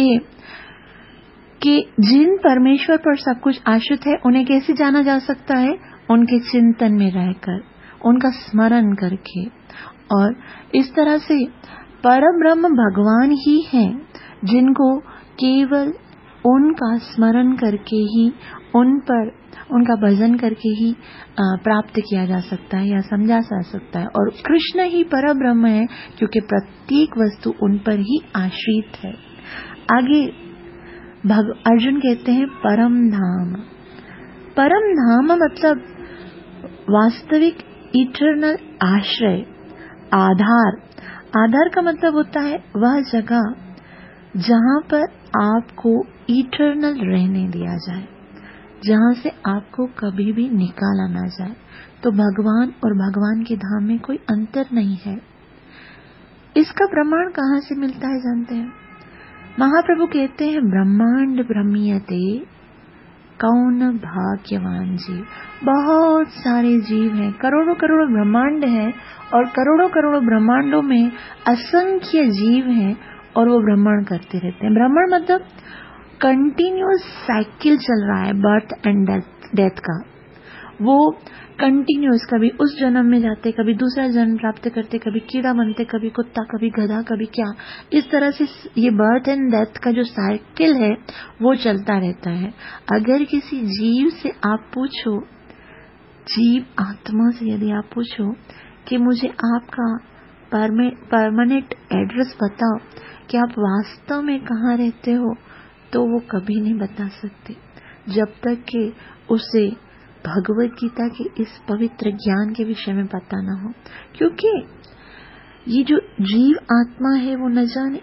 कि जिन परमेश्वर पर सब कुछ आश्रित है उन्हें कैसे जाना जा सकता है? उनके चिंतन में रहकर, उनका स्मरण करके। और इस तरह से परब्रह्म भगवान ही हैं जिनको केवल उनका स्मरण करके ही, उन पर उनका भजन करके ही प्राप्त किया जा सकता है या समझा जा सकता है। और कृष्ण ही परब्रह्म है क्योंकि प्रत्येक वस्तु उन पर ही आश्रित है। आगे अर्जुन कहते हैं परम धाम। परम धाम मतलब वास्तविक इटर्नल आश्रय, आधार। आधार का मतलब होता है वह जगह जहां पर आपको इटर्नल रहने दिया जाए, जहां से आपको कभी भी निकाला ना जाए। तो भगवान और भगवान के धाम में कोई अंतर नहीं है। इसका प्रमाण कहाँ से मिलता है जानते हैं? महाप्रभु कहते हैं ब्रह्मांड ब्रह्मीयते कौन भाग्यवान जीव। बहुत सारे जीव हैं, करोड़ों करोड़ों ब्रह्मांड हैं, और करोड़ों करोड़ों ब्रह्मांडों में असंख्य जीव हैं। और वो भ्रमण करते रहते हैं। भ्रमण मतलब कंटिन्यूअस साइकिल चल रहा है बर्थ एंड डेथ का। वो कंटिन्यूअस, कभी उस जन्म में जाते, कभी दूसरा जन्म प्राप्त करते, कभी कीड़ा बनते, कभी कुत्ता, कभी गधा, कभी क्या, इस तरह से ये बर्थ एंड डेथ का जो साइकिल है वो चलता रहता है। अगर किसी जीव से आप पूछो, जीव आत्मा से यदि आप पूछो कि मुझे आपका परमानेंट एड्रेस बताओ कि आप वास्तव में कहाँ रहते हो, तो वो कभी नहीं बता सकते जब तक कि उसे भगवत गीता के इस पवित्र ज्ञान के विषय में पता ना हो। क्योंकि ये जो जीव आत्मा है वो न जाने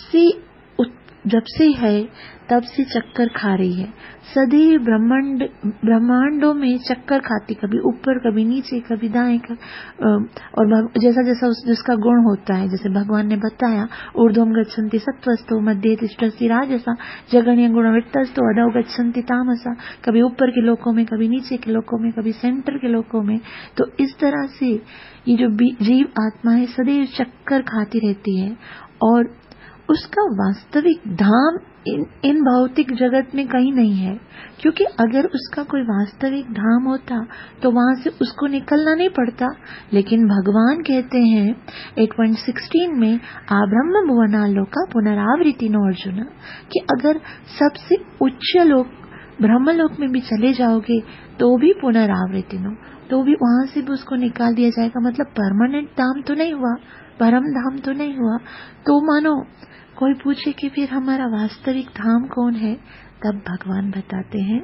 जब से है तब से चक्कर खा रही है, सदैव ब्रह्मांडों में चक्कर खाती, कभी ऊपर कभी नीचे कभी दाएं और जैसा जैसा जिसका गुण होता है, जैसे भगवान ने बताया ऊर्ध्वं गच्छन्ति सत्त्वस्तो मध्ये तिष्ठति राजसा जगन्य गुणवृत्तस्तो अधो गच्छन्ति तामसा, कभी ऊपर के लोकों में, कभी नीचे के लोकों में, कभी सेंटर के लोकों में। तो इस तरह से ये जो जीव आत्मा है सदैव चक्कर खाती रहती है और उसका वास्तविक धाम इन भौतिक जगत में कहीं नहीं है। क्योंकि अगर उसका कोई वास्तविक धाम होता तो वहां से उसको निकलना नहीं पड़ता। लेकिन भगवान कहते हैं 8.16 में आब्रह्म भुवनालोका पुनरावृत्ति नो अर्जुन, कि अगर सबसे उच्च लोक ब्रह्मलोक में भी चले जाओगे तो भी पुनरावृत्ति नो, तो भी वहां से भी उसको निकाल दिया जाएगा। मतलब परमानेंट धाम तो नहीं हुआ, परम धाम तो नहीं हुआ। तो मानो कोई पूछे कि फिर हमारा वास्तविक धाम कौन है, तब भगवान बताते हैं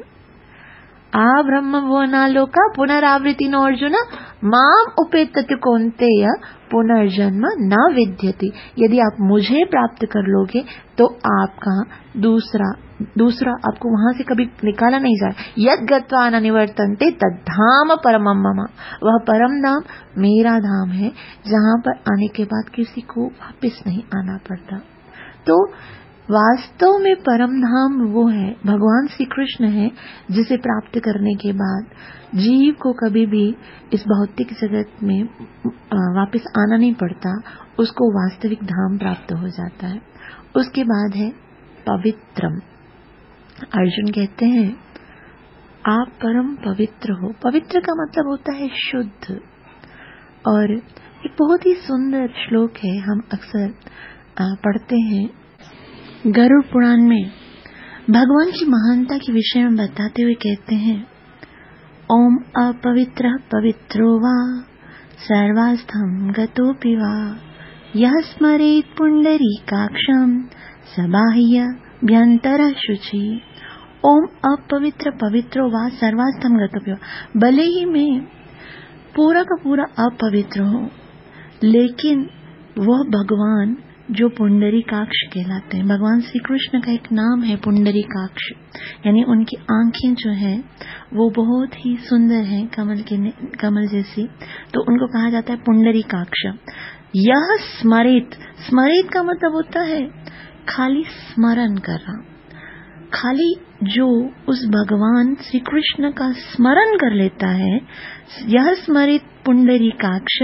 आ ब्रह्म भुवनालोका पुनरावृत्ति नो अर्जुन माम उपेत्य कौन्तेय पुनर्जन्म न विद्यते। यदि आप मुझे प्राप्त कर लोगे तो आपका दूसरा आपको वहां से कभी निकाला नहीं जाए। यद गत्वा न निवर्तन्ते तद्धाम परमम मम, वह परम धाम मेरा धाम है जहां पर आने के बाद किसी को वापस नहीं आना पड़ता। तो वास्तव में परम धाम वो है, भगवान श्री कृष्ण है, जिसे प्राप्त करने के बाद जीव को कभी भी इस भौतिक जगत में वापस आना नहीं पड़ता, उसको वास्तविक धाम प्राप्त हो जाता है। उसके बाद है पवित्रम। अर्जुन कहते हैं आप परम पवित्र हो। पवित्र का मतलब होता है शुद्ध। और एक बहुत ही सुंदर श्लोक है, हम अक्सर पढ़ते हैं गरुड़ पुराण में, भगवान की महानता के विषय में बताते हुए कहते हैं ओम अपवित्र पवित्रो वा सर्वास्थं गतोऽपि वा यः स्मरेत् पुंडरीकाक्षं स बाह्याभ्यन्तरः शुचि। ओम अपवित्र पवित्रो वा सर्वास्थं गतोऽपि वा, भले ही मैं पूरा का पूरा अपवित्र हूँ, लेकिन वह भगवान जो पुंडरीकाक्ष कहलाते हैं, भगवान श्री कृष्ण का एक नाम है पुंडरीकाक्ष, यानी उनकी आंखें जो है वो बहुत ही सुंदर हैं, कमल जैसी, तो उनको कहा जाता है पुंडरीकाक्ष। यह स्मरित, स्मरित का मतलब होता है खाली स्मरण करना, खाली जो उस भगवान श्री कृष्ण का स्मरण कर लेता है, यह स्मरित पुंडरीकाक्ष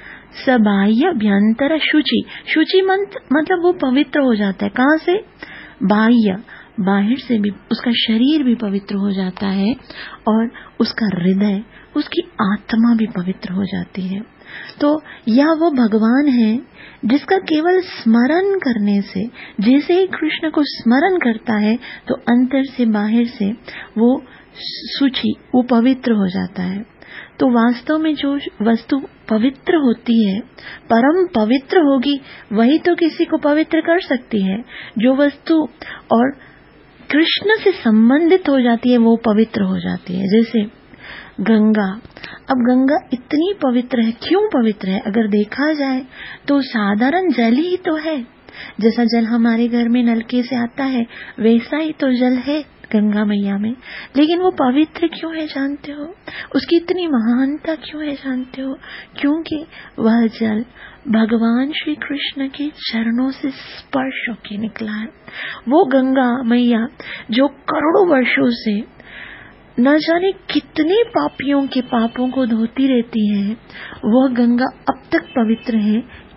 सबाह्य अभ्यंतर शुचि। शुचि मतलब वो पवित्र हो जाता है। कहाँ से? बाह्य, बाहर से भी उसका शरीर भी पवित्र हो जाता है और उसका हृदय, उसकी आत्मा भी पवित्र हो जाती है। तो यह वो भगवान है जिसका केवल स्मरण करने से, जैसे ही कृष्ण को स्मरण करता है तो अंतर से बाहर से वो शुचि, वो पवित्र हो जाता है। तो वास्तव में जो वस्तु पवित्र होती है, परम पवित्र होगी, वही तो किसी को पवित्र कर सकती है। जो वस्तु और कृष्ण से संबंधित हो जाती है वो पवित्र हो जाती है। जैसे गंगा, अब गंगा इतनी पवित्र है, क्यों पवित्र है? अगर देखा जाए तो साधारण जल ही तो है, जैसा जल हमारे घर में नलके से आता है वैसा ही तो जल है गंगा मैया में। लेकिन वो पवित्र क्यों है जानते हो? उसकी इतनी महानता क्यों है जानते हो? क्योंकि वह जल भगवान श्री कृष्ण के चरणों से स्पर्श होके निकला है। वो गंगा मैया जो करोड़ों वर्षों से न जाने कितने पापियों के पापों को धोती रहती है, वह गंगा अब तक पवित्र है।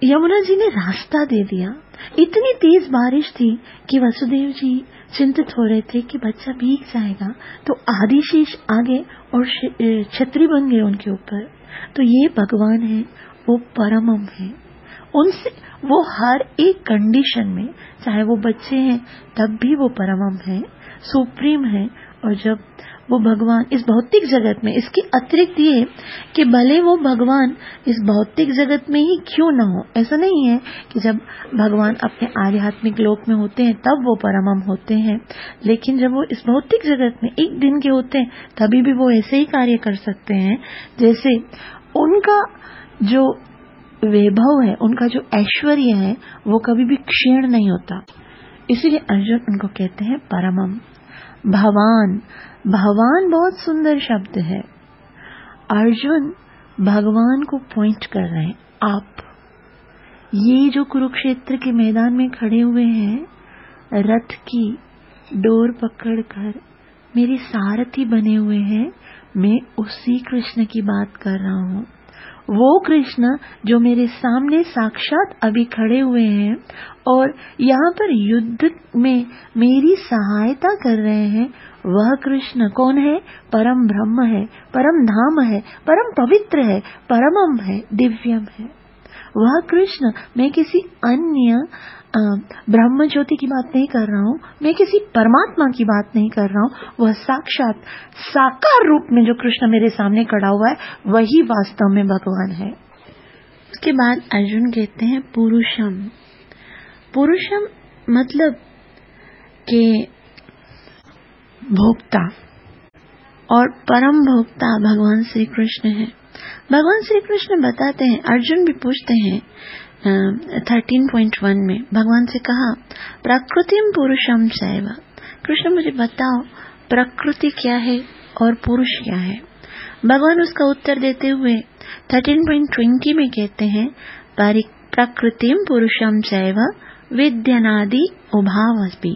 यमुना जी ने रास्ता दे दिया। इतनी तेज बारिश थी कि वसुदेव जी चिंतित हो रहे थे कि बच्चा भीग जाएगा, तो आदिशेष आगे और छतरी बन गए उनके ऊपर। तो ये भगवान है, वो परमम है, उनसे वो हर एक कंडीशन में, चाहे वो बच्चे हैं तब भी वो परमम है, सुप्रीम है। और जब वो भगवान इस भौतिक जगत में, इसके अतिरिक्त ये कि भले वो भगवान इस भौतिक जगत में ही क्यों न हो, ऐसा नहीं है कि जब भगवान अपने आध्यात्मिक लोक में होते हैं तब वो परमम होते हैं, लेकिन जब वो इस भौतिक जगत में एक दिन के होते हैं तभी भी वो ऐसे ही कार्य कर सकते हैं जैसे उनका जो वैभव है, उनका जो ऐश्वर्य है, वो कभी भी क्षीण नहीं होता। इसीलिए अर्जुन उनको कहते हैं परमम। भगवान, भगवान बहुत सुंदर शब्द है। अर्जुन भगवान को पॉइंट कर रहे हैं। आप ये जो कुरुक्षेत्र के मैदान में खड़े हुए हैं, रथ की डोर पकड़कर मेरे सारथी बने हुए हैं, मैं उसी कृष्ण की बात कर रहा हूँ। वो कृष्ण जो मेरे सामने साक्षात अभी खड़े हुए हैं और यहाँ पर युद्ध में मेरी सहायता कर रहे हैं, वह कृष्ण कौन है? परम ब्रह्म है, परम धाम है, परम पवित्र है, परमम है, दिव्यम है। वह कृष्ण, मैं किसी अन्य ब्रह्म ज्योति की बात नहीं कर रहा हूँ, मैं किसी परमात्मा की बात नहीं कर रहा हूँ, वह साक्षात साकार रूप में जो कृष्ण मेरे सामने खड़ा हुआ है, वही वास्तव में भगवान है। उसके बाद अर्जुन कहते हैं पुरुषम। पुरुषम मतलब के भोक्ता, और परम भोक्ता भगवान श्री कृष्ण है। भगवान श्री कृष्ण बताते हैं, अर्जुन भी पूछते हैं 13.1 में भगवान से कहा, प्रकृतिम पुरुषम चैव। कृष्ण मुझे बताओ प्रकृति क्या है और पुरुष क्या है। भगवान उसका उत्तर देते हुए 13.20 में कहते हैं, प्रकृतिम पुरुषम चैव विद्यनादि उभावपि।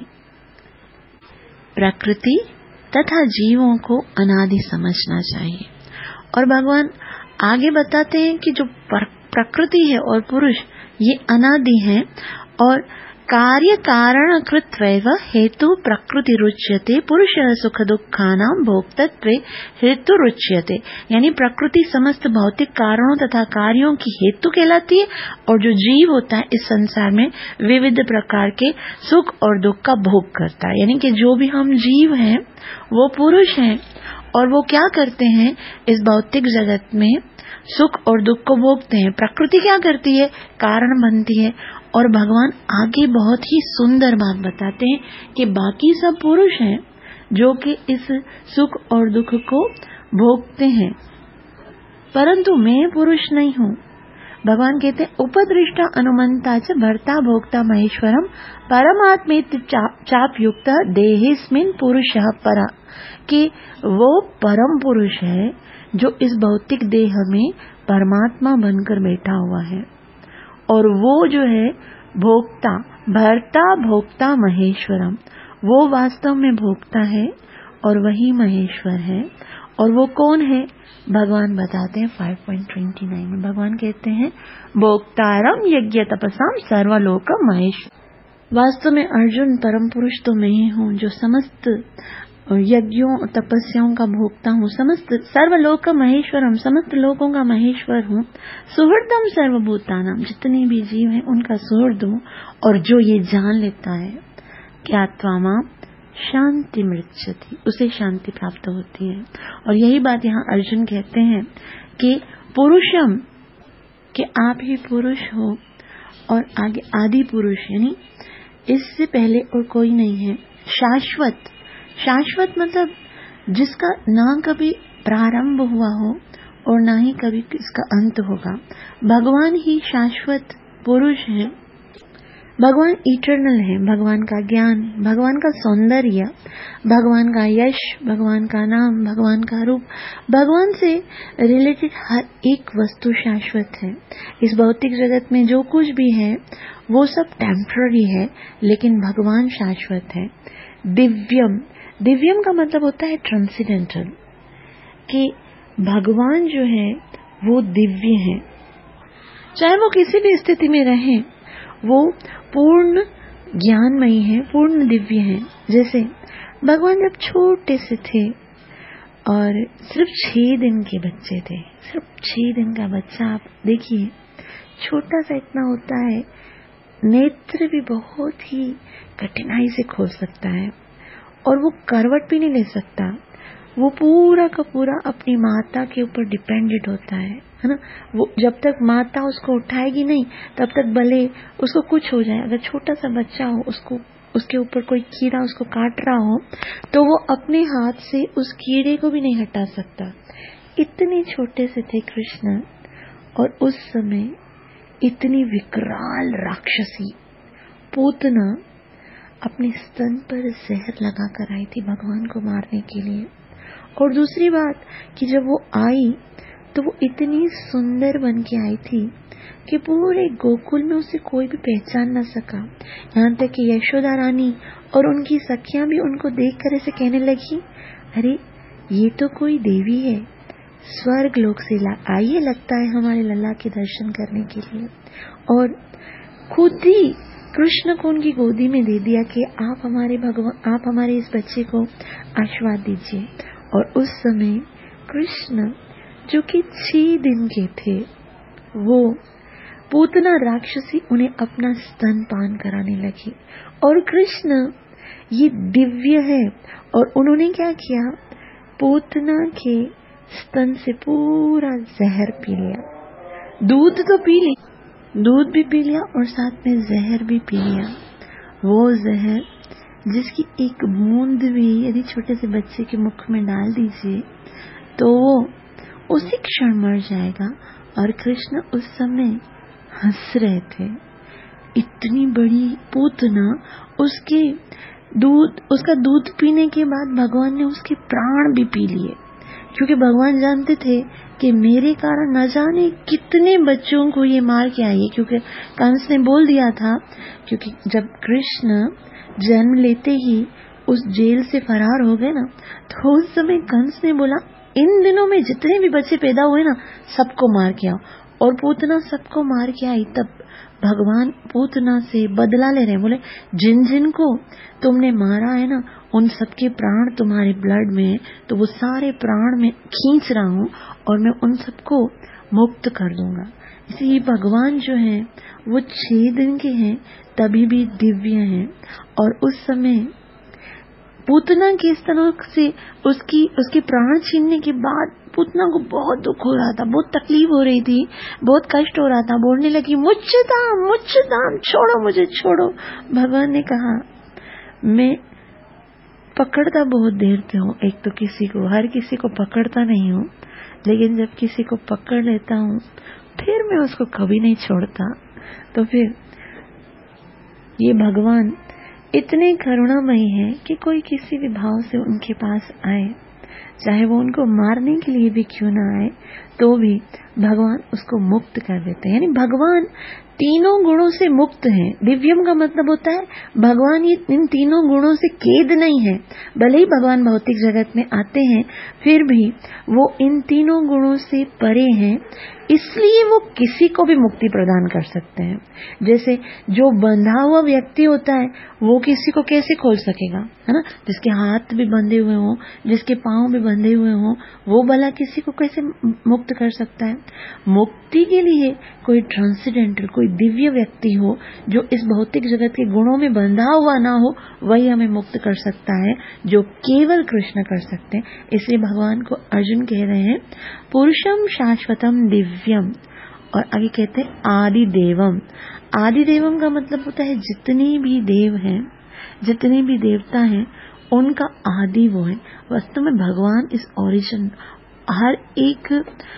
प्रकृति तथा जीवों को अनादि समझना चाहिए। और भगवान आगे बताते हैं कि जो प्रकृति है और पुरुष ये अनादि हैं, और कार्य कारण कृत्वैव हेतु प्रकृति रुच्यते पुरुष सुख दुखानां भोक्तत्वे हेतु रुच्यते। यानी प्रकृति समस्त भौतिक कारणों तथा कार्यों की हेतु कहलाती है, और जो जीव होता है इस संसार में विविध प्रकार के सुख और दुख का भोग करता है। यानी कि जो भी हम जीव हैं वो पुरुष हैं, और वो क्या करते हैं, इस भौतिक जगत में सुख और दुख को भोगते हैं। प्रकृति क्या करती है, कारण बनती है। और भगवान आगे बहुत ही सुंदर बात बताते हैं कि बाकी सब पुरुष हैं जो कि इस सुख और दुख को भोगते हैं, परंतु मैं पुरुष नहीं हूँ। भगवान कहते हैं, उपदृष्टा अनुमंता च भर्ता भोक्ता महेश्वरम परमात्मेति चाप युक्त देहेस्मिन् पुरुषः परा। कि वो परम पुरुष है जो इस भौतिक देह में परमात्मा बनकर बैठा हुआ है, और वो जो है भोक्ता, भर्ता भोक्ता महेश्वरम, वो वास्तव में भोक्ता है और वही महेश्वर है। और वो कौन है? भगवान बताते हैं 5.29 में भगवान कहते हैं, भोक्तारम यज्ञ तपसाम सर्वलोक महेश्वर। वास्तव में अर्जुन परम पुरुष तो मैं ही हूँ जो समस्त यज्ञों तपस्याओं का भोक्ता हूँ, समस्त सर्वलोक महेश्वरम, समस्त लोकों का महेश्वर हूँ। सुहृदम सर्वभूतानाम, जितने भी जीव हैं उनका सुहृद हूँ। और जो ये जान लेता है क्या त्वामा शांति मृच्छति, उसे शांति प्राप्त होती है। और यही बात यहाँ अर्जुन कहते हैं कि पुरुषम, कि आप ही पुरुष हो, और आगे आदि पुरुष, यानी इससे पहले और कोई नहीं है। शाश्वत, शाश्वत मतलब जिसका ना कभी प्रारंभ हुआ हो और ना ही कभी इसका अंत होगा। भगवान ही शाश्वत पुरुष है। भगवान इटर्नल है। भगवान का ज्ञान, भगवान का सौंदर्य, भगवान का यश, भगवान का नाम, भगवान का रूप, भगवान से रिलेटेड हर एक वस्तु शाश्वत है। इस भौतिक जगत में जो कुछ भी है वो सब टेम्पररी है, लेकिन भगवान शाश्वत है। दिव्यम, दिव्यम का मतलब होता है ट्रांसेंडेंटल, कि भगवान जो है वो दिव्य है। चाहे वो किसी भी स्थिति में रहें, वो पूर्ण ज्ञानमयी है, पूर्ण दिव्य है। जैसे भगवान जब छोटे से थे और सिर्फ 6 दिन के बच्चे थे, सिर्फ 6 दिन का बच्चा, आप देखिए छोटा सा इतना होता है, नेत्र भी बहुत ही कठिनाई से खोल सकता है और वो करवट भी नहीं ले सकता। वो पूरा का पूरा अपनी माता के ऊपर डिपेंडेंट होता है ना। वो जब तक माता उसको उठाएगी नहीं तब तक भले उसको कुछ हो जाए, अगर छोटा सा बच्चा हो, उसके ऊपर कोई कीड़ा उसको काट रहा हो तो वो अपने हाथ से उस कीड़े को भी नहीं हटा सकता। इतने छोटे से थे कृष्ण, और उस समय इतनी विकराल राक्षसी पूतना अपने स्तन पर जहर लगा कर आई थी भगवान को मारने के लिए। और दूसरी बात कि जब वो आई तो वो इतनी सुंदर बन के आई थी कि पूरे गोकुल में उसे कोई भी पहचान न सका। यहाँ तक कि यशोदा रानी और उनकी सखियां भी उनको देखकर ऐसे कहने लगी, अरे ये तो कोई देवी है, स्वर्ग लोक से आई है लगता है हमारे लल्ला के दर्शन करने के लिए। और खुद ही कृष्ण को उनकी गोदी में दे दिया कि आप हमारे इस बच्चे को आशीर्वाद दीजिए। और उस समय कृष्ण जो कि 6 दिन के थे, वो पूतना राक्षसी उन्हें अपना स्तन पान कराने लगी। और कृष्ण ये दिव्य है, और उन्होंने क्या किया, पूतना के स्तन से पूरा जहर पी लिया। दूध तो पी ली, दूध भी पी लिया और साथ में जहर भी पी लिया। वो जहर जिसकी एक बूंद भी यदि छोटे से बच्चे के मुख में डाल दीजिए तो वो उसी क्षण मर जाएगा। और कृष्ण उस समय हंस रहे थे। इतनी बड़ी पूतना, उसका दूध पीने के बाद भगवान ने उसके प्राण भी पी लिए, क्योंकि भगवान जानते थे कि मेरे कारण न जाने कितने बच्चों को ये मार के आई है। क्योंकि कंस ने बोल दिया था, क्योंकि जब कृष्ण जन्म लेते ही उस जेल से फरार हो गए ना, तो उस समय कंस ने बोला, इन दिनों में जितने भी बच्चे पैदा हुए ना सबको मार के आओ। और पूतना सबको मार के आई। तब भगवान पूतना से बदला ले रहे, बोले जिन जिन को तुमने मारा है ना उन सबके प्राण तुम्हारे ब्लड में है, तो वो सारे प्राण में खींच रहा हूँ और मैं उन सबको मुक्त कर दूंगा। इसलिए भगवान जो हैं वो 6 दिन के हैं तभी भी दिव्य हैं। और उस समय पूतना के स्तनों से उसके प्राण छीनने के बाद पूतना को बहुत दुख हो रहा था, बहुत तकलीफ हो रही थी, बहुत कष्ट हो रहा था। बोलने लगी, मुझे दाम, छोड़ो मुझे, छोड़ो। भगवान ने कहा, मैं पकड़ता बहुत देर से हूँ, एक तो हर किसी को पकड़ता नहीं हूँ, लेकिन जब किसी को पकड़ लेता हूँ फिर मैं उसको कभी नहीं छोड़ता। तो फिर ये भगवान इतने करुणामयी है कि कोई किसी भी भाव से उनके पास आए, चाहे वो उनको मारने के लिए भी क्यों ना आए, तो भी भगवान उसको मुक्त कर देते हैं। यानी भगवान तीनों गुणों से मुक्त हैं। दिव्यम का मतलब होता है भगवान ये इन तीनों गुणों से कैद नहीं है। भले ही भगवान भौतिक जगत में आते हैं फिर भी वो इन तीनों गुणों से परे हैं, इसलिए वो किसी को भी मुक्ति प्रदान कर सकते हैं। जैसे जो बंधा हुआ व्यक्ति होता है वो किसी को कैसे खोल सकेगा, है ना। जिसके हाथ भी बंधे हुए हों, जिसके पांव भी बंधे हुए हों, वो भला किसी को कैसे मुक्त कर सकता है। मुक्ति के लिए कोई ट्रांसेंडेंटल, कोई दिव्य व्यक्ति हो जो इस भौतिक जगत के गुणों में बंधा हुआ ना हो, वही हमें मुक्त कर सकता है, जो केवल कृष्ण कर सकते हैं। इसलिए भगवान को अर्जुन कह रहे हैं पुरुषम शाश्वतम दिव्यम, और आगे कहते हैं आदि देवम। आदि देवम का मतलब होता है जितने भी देव हैं, जितने भी देवता हैं, उनका आदि वो है। वास्तव में भगवान इस ओरिजिन, हर एक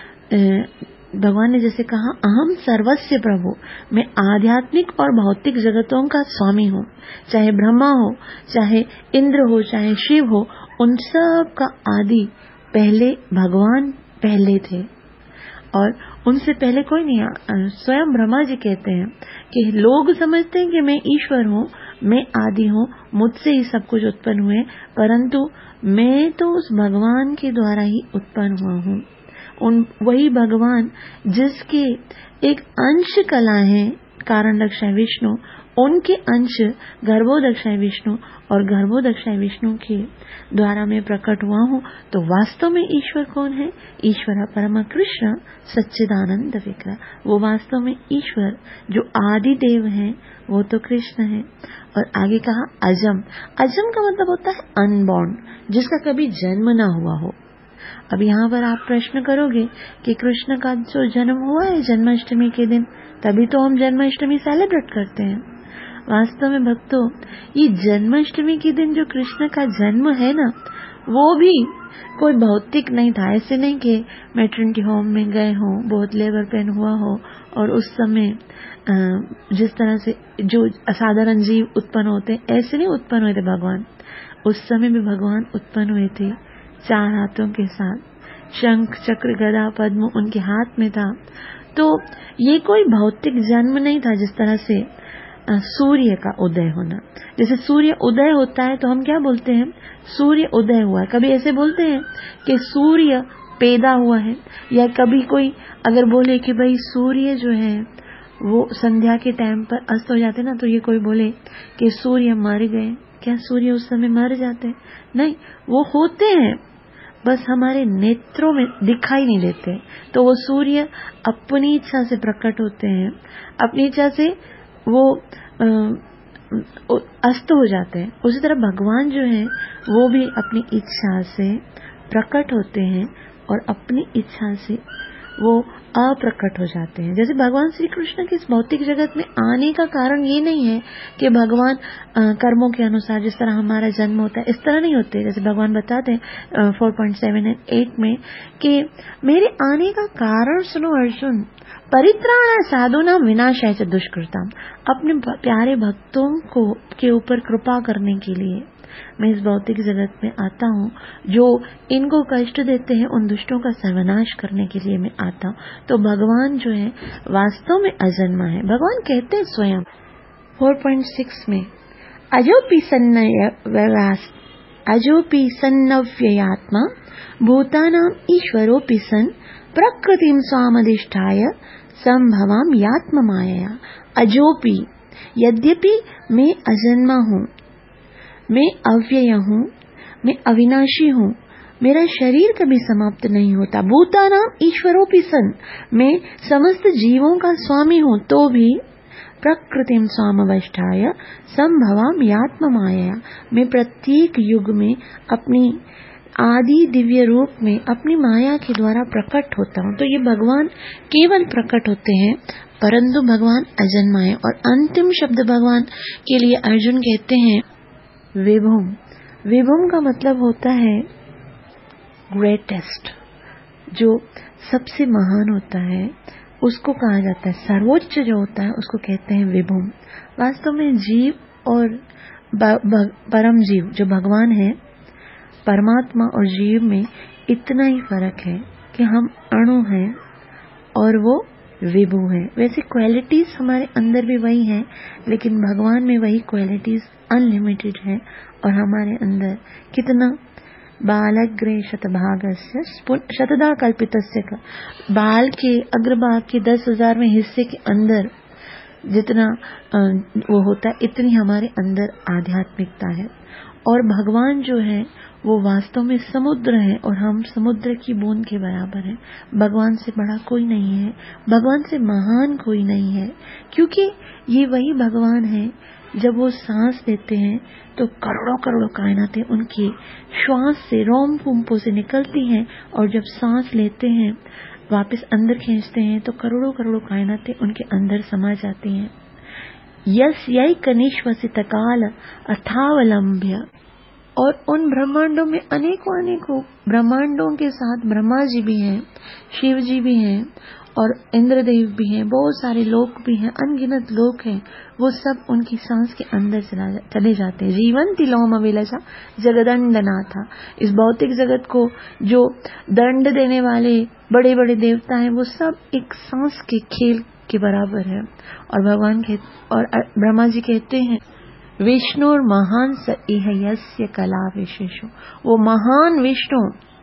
भगवान ने जैसे कहा अहम सर्वस्य प्रभु, मैं आध्यात्मिक और भौतिक जगतों का स्वामी हूँ। चाहे ब्रह्मा हो, चाहे इंद्र हो, चाहे शिव हो, उन सब का आदि पहले भगवान पहले थे और उनसे पहले कोई नहीं। स्वयं ब्रह्मा जी कहते हैं कि लोग समझते हैं कि मैं ईश्वर हूँ, मैं आदि हूँ, मुझसे ही सब कुछ उत्पन्न हुए, परंतु मैं तो उस भगवान के द्वारा ही उत्पन्न हुआ हूँ। वही भगवान जिसके एक अंश कला है कारणदक्षाय विष्णु, उनके अंश गर्भोदक्षाय विष्णु और गर्भोदक्षाय विष्णु के द्वारा मैं प्रकट हुआ हूँ। तो वास्तव में ईश्वर कौन है? ईश्वर परम कृष्ण सच्चिदानंद विग्रह। वो वास्तव में ईश्वर जो आदि देव है वो तो कृष्ण है। और आगे कहा अजम। अजम का मतलब होता है अनबॉर्न, जिसका कभी जन्म ना हुआ हो। अब यहाँ पर आप प्रश्न करोगे कि कृष्ण का जो जन्म हुआ है जन्माष्टमी के दिन, तभी तो हम जन्माष्टमी सेलिब्रेट करते हैं। वास्तव में भक्तों, ये जन्माष्टमी के दिन जो कृष्ण का जन्म है ना, वो भी कोई भौतिक नहीं था। ऐसे नहीं कि मैटरनिटी होम में गए हो, बहुत लेबर पेन हुआ हो और उस समय जिस तरह से जो असाधारण जीव उत्पन्न होते हैं, ऐसे नहीं उत्पन्न हुए थे भगवान। उस समय भी भगवान उत्पन्न हुए थे 4 हाथों के साथ, शंख चक्र गदा पद्म उनके हाथ में था। तो ये कोई भौतिक जन्म नहीं था। जिस तरह से सूर्य का उदय होना, जैसे सूर्य उदय होता है तो हम क्या बोलते हैं? सूर्य उदय हुआ है। कभी ऐसे बोलते हैं कि सूर्य पैदा हुआ है, या कभी कोई अगर बोले कि भाई सूर्य जो है वो संध्या के टाइम पर अस्त हो जाते ना, तो ये कोई बोले कि सूर्य मर गए। क्या सूर्य उस समय मर जाते? नहीं, वो होते हैं, बस हमारे नेत्रों में दिखाई नहीं देते। तो वो सूर्य अपनी इच्छा से प्रकट होते हैं, अपनी इच्छा से वो अस्त हो जाते हैं। उसी तरह भगवान जो है वो भी अपनी इच्छा से प्रकट होते हैं और अपनी इच्छा से वो अप्रकट हो जाते हैं। जैसे भगवान श्री कृष्ण के इस भौतिक जगत में आने का कारण ये नहीं है कि भगवान कर्मों के अनुसार जिस तरह हमारा जन्म होता है इस तरह नहीं होते। जैसे भगवान बताते हैं 4.7 और 8 में कि मेरे आने का कारण सुनो अर्जुन, परित्राणाय साधूनां विनाशाय च दुष्कृताम्। अपने प्यारे भक्तों को के ऊपर कृपा करने के लिए मैं इस भौतिक जगत में आता हूँ। जो इनको कष्ट देते हैं उन दुष्टों का सर्वनाश करने के लिए मैं आता हूँ। तो भगवान जो है वास्तव में अजन्मा है। भगवान कहते हैं स्वयं 4.6 में अजोपि सन्नव्ययात्मा भूतानां ईश्वरोऽपि सन् प्रकृतिं स्वामधिष्ठाय संभवाम यात्म मायया। अजोपि, यद्यपि मैं अजन्मा हूँ, मैं अव्यय हूँ, मैं अविनाशी हूँ, मेरा शरीर कभी समाप्त नहीं होता। भूतानां ईश्वरोऽपि सन्, मैं समस्त जीवों का स्वामी हूँ, तो भी प्रकृतिं स्वामवष्टाय संभवाम यात्म माया, मैं प्रत्येक युग में अपनी आदि दिव्य रूप में अपनी माया के द्वारा प्रकट होता हूँ। तो ये भगवान केवल प्रकट होते हैं, परंतु भगवान अजन्मा है। और अंतिम शब्द भगवान के लिए अर्जुन कहते हैं विभुम। विभुम का मतलब होता है ग्रेटेस्ट, जो सबसे महान होता है उसको कहा जाता है, सर्वोच्च जो होता है उसको कहते हैं विभुम। वास्तव में जीव और परम जीव जो भगवान है, परमात्मा और जीव में इतना ही फर्क है कि हम अणु हैं और वो विभु है। वैसे क्वालिटीज हमारे अंदर भी वही हैं, लेकिन भगवान में वही क्वालिटीज अनलिमिटेड है। और हमारे अंदर कितना बालग्रे शतभागस्य शतदा कल्पितस्य का, बाल के अग्रभाग के 10,000वें हिस्से के अंदर जितना वो होता है, इतनी हमारे अंदर आध्यात्मिकता है। और भगवान जो है वो वास्तव में समुद्र है और हम समुद्र की बूंद के बराबर हैं। भगवान से बड़ा कोई नहीं है, भगवान से महान कोई नहीं है, क्योंकि ये वही भगवान है जब वो सांस लेते हैं तो करोड़ों करोड़ों कायनातें उनकी श्वास से, रोम कुंभों से निकलती हैं, और जब सांस लेते हैं वापस अंदर खींचते हैं तो करोड़ों करोड़ों कायनातें उनके अंदर समा जाती हैं। यस यही कनिश्वसित काल अथावलंब्य। और उन ब्रह्मांडों में अनेकों अनेकों ब्रह्मांडों के साथ ब्रह्मा जी भी हैं, शिव जी भी हैं और इंद्रदेव भी हैं, बहुत सारे लोक भी हैं, अनगिनत लोक हैं। वो सब उनकी सांस के अंदर चले जाते हैं। जीवन तिलोम विलसा जगदंडनाथा। इस भौतिक जगत को जो दंड देने वाले बड़े बड़े देवता हैं वो सब एक सांस के खेल के बराबर है। और भगवान और ब्रह्मा जी कहते हैं विष्णु महान स इह यस्य कला विशेषो। वो महान विष्णु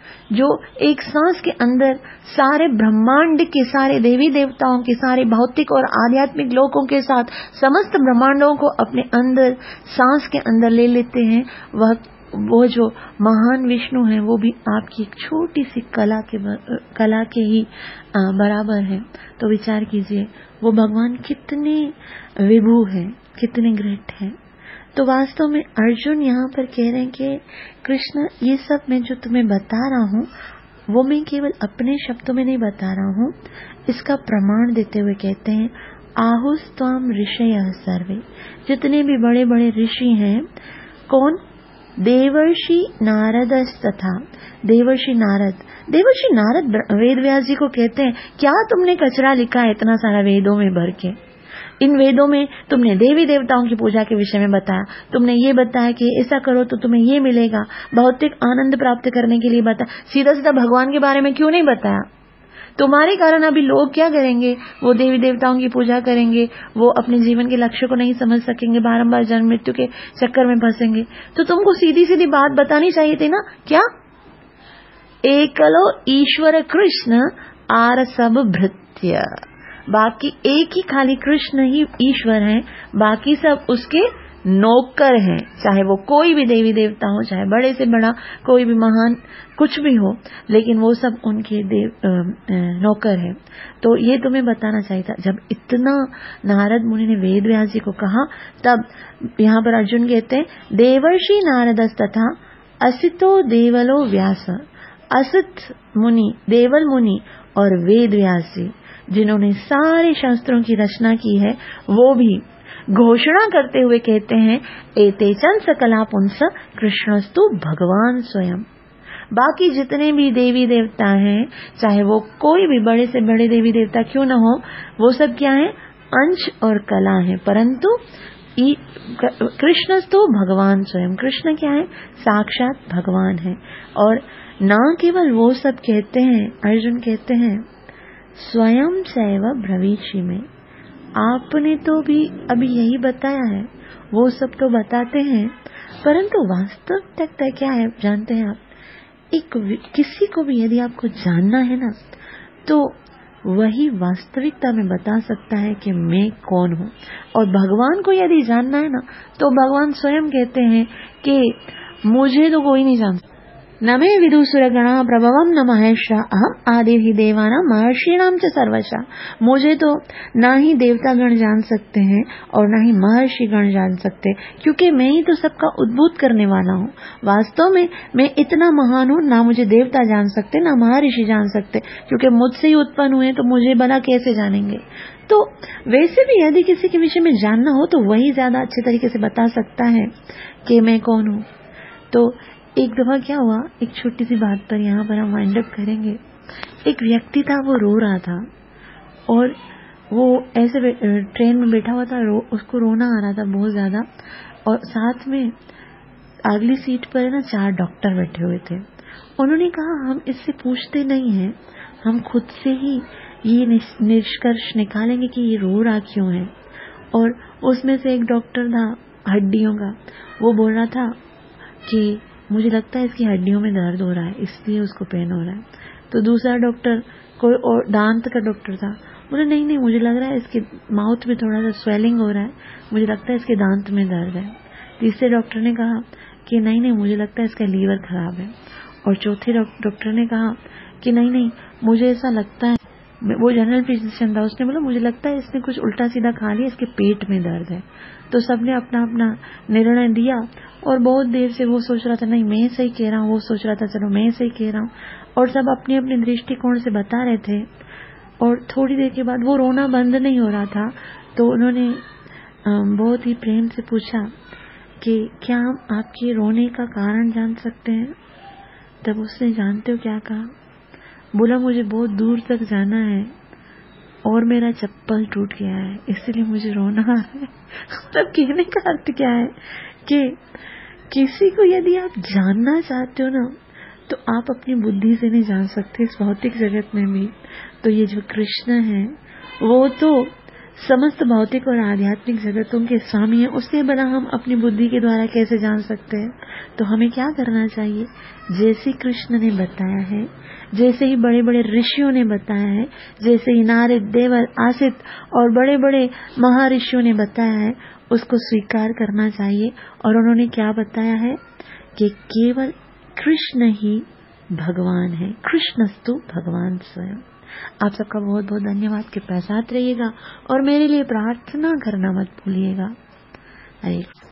जो एक सांस के अंदर सारे ब्रह्मांड के, सारे देवी देवताओं के, सारे भौतिक और आध्यात्मिक लोकों के साथ समस्त ब्रह्मांडों को अपने अंदर सांस के अंदर ले लेते हैं, वो जो महान विष्णु हैं वो भी आपकी एक छोटी सी कला के ही बराबर है। तो विचार कीजिए वो भगवान कितने विभू हैं, कितने ग्रेट हैं। तो वास्तव में अर्जुन यहाँ पर कह रहे हैं कि कृष्ण ये सब मैं जो तुम्हें बता रहा हूँ वो मैं केवल अपने शब्दों में नहीं बता रहा हूँ, इसका प्रमाण देते हुए कहते हैं आहुस्त्वाम ऋषयः सर्वे, जितने भी बड़े बड़े ऋषि हैं, कौन? देवर्षि नारदस्तथा, देवर्षि नारद वेद व्यास जी को कहते हैं क्या तुमने कचरा लिखा है इतना सारा वेदों में भर के? इन वेदों में तुमने देवी देवताओं की पूजा के विषय में बताया, तुमने ये बताया कि ऐसा करो तो तुम्हें ये मिलेगा, भौतिक आनंद प्राप्त करने के लिए बताया, सीधा सीधा भगवान के बारे में क्यों नहीं बताया? तुम्हारे कारण अभी लोग क्या करेंगे, वो देवी देवताओं की पूजा करेंगे, वो अपने जीवन के लक्ष्य को नहीं समझ सकेंगे, बारंबार जन्म मृत्यु के चक्कर में फंसेंगे। तो तुमको सीधी सीधी बात बतानी चाहिए थी ना। क्या? एकलो ईश्वर कृष्ण आर सब भृत्य, बाकी एक ही खाली कृष्ण ही ईश्वर हैं, बाकी सब उसके नौकर हैं, चाहे वो कोई भी देवी देवता हो, चाहे बड़े से बड़ा कोई भी महान कुछ भी हो, लेकिन वो सब उनके नौकर है। तो ये तुम्हें बताना चाहिए था। जब इतना नारद मुनि ने वेद व्यास जी को कहा, तब यहाँ पर अर्जुन कहते हैं देवर्षि नारदस्तथा असितो देवलो व्यास, असित मुनि, देवल मुनि और वेद व्यास जी जिन्होंने सारे शास्त्रों की रचना की है, वो भी घोषणा करते हुए कहते हैं एतेचन सकला पुंस कृष्णस्तु भगवान स्वयं। बाकी जितने भी देवी देवता हैं, चाहे वो कोई भी बड़े से बड़े देवी देवता क्यों न हो, वो सब क्या है? अंश और कला है, परंतु कृष्णस्तु भगवान स्वयं, कृष्ण क्या है? साक्षात भगवान है। और न केवल वो सब कहते हैं, अर्जुन कहते हैं स्वयं सैव ब्रवीषि में, आपने तो भी अभी यही बताया है, वो सब तो बताते हैं, परंतु वास्तविकता क्या है जानते हैं आप? किसी को भी यदि आपको जानना है ना, तो वही वास्तविकता में बता सकता है कि मैं कौन हूँ। और भगवान को यदि जानना है ना, तो भगवान स्वयं कहते हैं कि मुझे तो कोई नहीं जानता। न मे विदुसुरगणा प्रभवम न महेश्वरा अहम आदि ही देवाना महर्षिणाम च सर्वशा, मुझे तो ना ही देवतागण जान सकते हैं और ना ही महर्षिगण जान सकते, क्योंकि मैं ही तो सबका उद्भूत करने वाला हूँ। वास्तव में मैं इतना महान हूँ, ना मुझे देवता जान सकते ना महर्षि जान सकते, क्योंकि मुझसे ही उत्पन्न हुए, तो मुझे भला कैसे जानेंगे। तो वैसे भी यदि किसी के विषय में जानना हो तो वही ज्यादा अच्छे तरीके से बता सकता है कि मैं कौन हूँ। तो एक दफा क्या हुआ, एक छोटी सी बात पर यहाँ पर हम वाइंड अप करेंगे। एक व्यक्ति था, वो रो रहा था और वो ऐसे ट्रेन में बैठा हुआ था, उसको रोना आ रहा था बहुत ज्यादा, और साथ में अगली सीट पर ना 4 डॉक्टर बैठे हुए थे। उन्होंने कहा हम इससे पूछते नहीं हैं, हम खुद से ही ये निष्कर्ष निकालेंगे कि ये रो रहा क्यों है। और उसमें से एक डॉक्टर था हड्डियों का, वो बोल रहा था कि मुझे लगता है इसकी हड्डियों में दर्द हो रहा है, इसलिए उसको पेन हो रहा है। तो दूसरा डॉक्टर कोई और दांत का डॉक्टर था, बोले नहीं नहीं मुझे लग रहा है इसके माउथ में थोड़ा सा स्वेलिंग हो रहा है, मुझे लगता है इसके दांत में दर्द है। तीसरे डॉक्टर ने कहा कि नहीं नहीं मुझे लगता है इसका लीवर खराब है। और चौथे डॉक्टर ने कहा कि नहीं नहीं मुझे ऐसा लगता है, वो जनरल फिजिशियन था, उसने बोला मुझे लगता है इसने कुछ उल्टा सीधा खा लिया, इसके पेट में दर्द है। तो सबने अपना अपना निर्णय दिया और बहुत देर से वो सोच रहा था नहीं मैं सही कह रहा हूँ, वो सोच रहा था चलो मैं सही कह रहा हूँ, और सब अपने अपने दृष्टिकोण से बता रहे थे। और थोड़ी देर के बाद वो रोना बंद नहीं हो रहा था, तो उन्होंने बहुत ही प्रेम से पूछा कि क्या हम आपके रोने का कारण जान सकते हैं? तब उसने जानते हो क्या कहा? बोला मुझे बहुत दूर तक जाना है और मेरा चप्पल टूट गया है, इसलिए मुझे रोना आ रहा है। मतलब कहने का अर्थ क्या है कि किसी को यदि आप जानना चाहते हो ना, तो आप अपनी बुद्धि से नहीं जान सकते इस भौतिक जगत में भी। तो ये जो कृष्ण है वो तो समस्त भौतिक और आध्यात्मिक जगतों के स्वामी है, उससे भला हम अपनी बुद्धि के द्वारा कैसे जान सकते हैं? तो हमें क्या करना चाहिए? जैसे कृष्ण ने बताया है, जैसे ही बड़े बड़े ऋषियों ने बताया है, जैसे ही नारद, देवल, आसित और बड़े बड़े महर्षियों ने बताया है, उसको स्वीकार करना चाहिए। और उन्होंने क्या बताया है कि केवल कृष्ण ही भगवान है, कृष्णस्तु भगवान स्वयं। आप सबका बहुत बहुत धन्यवाद। कृपया साथ रहिएगा और मेरे लिए प्रार्थना करना मत भूलिएगा। हरे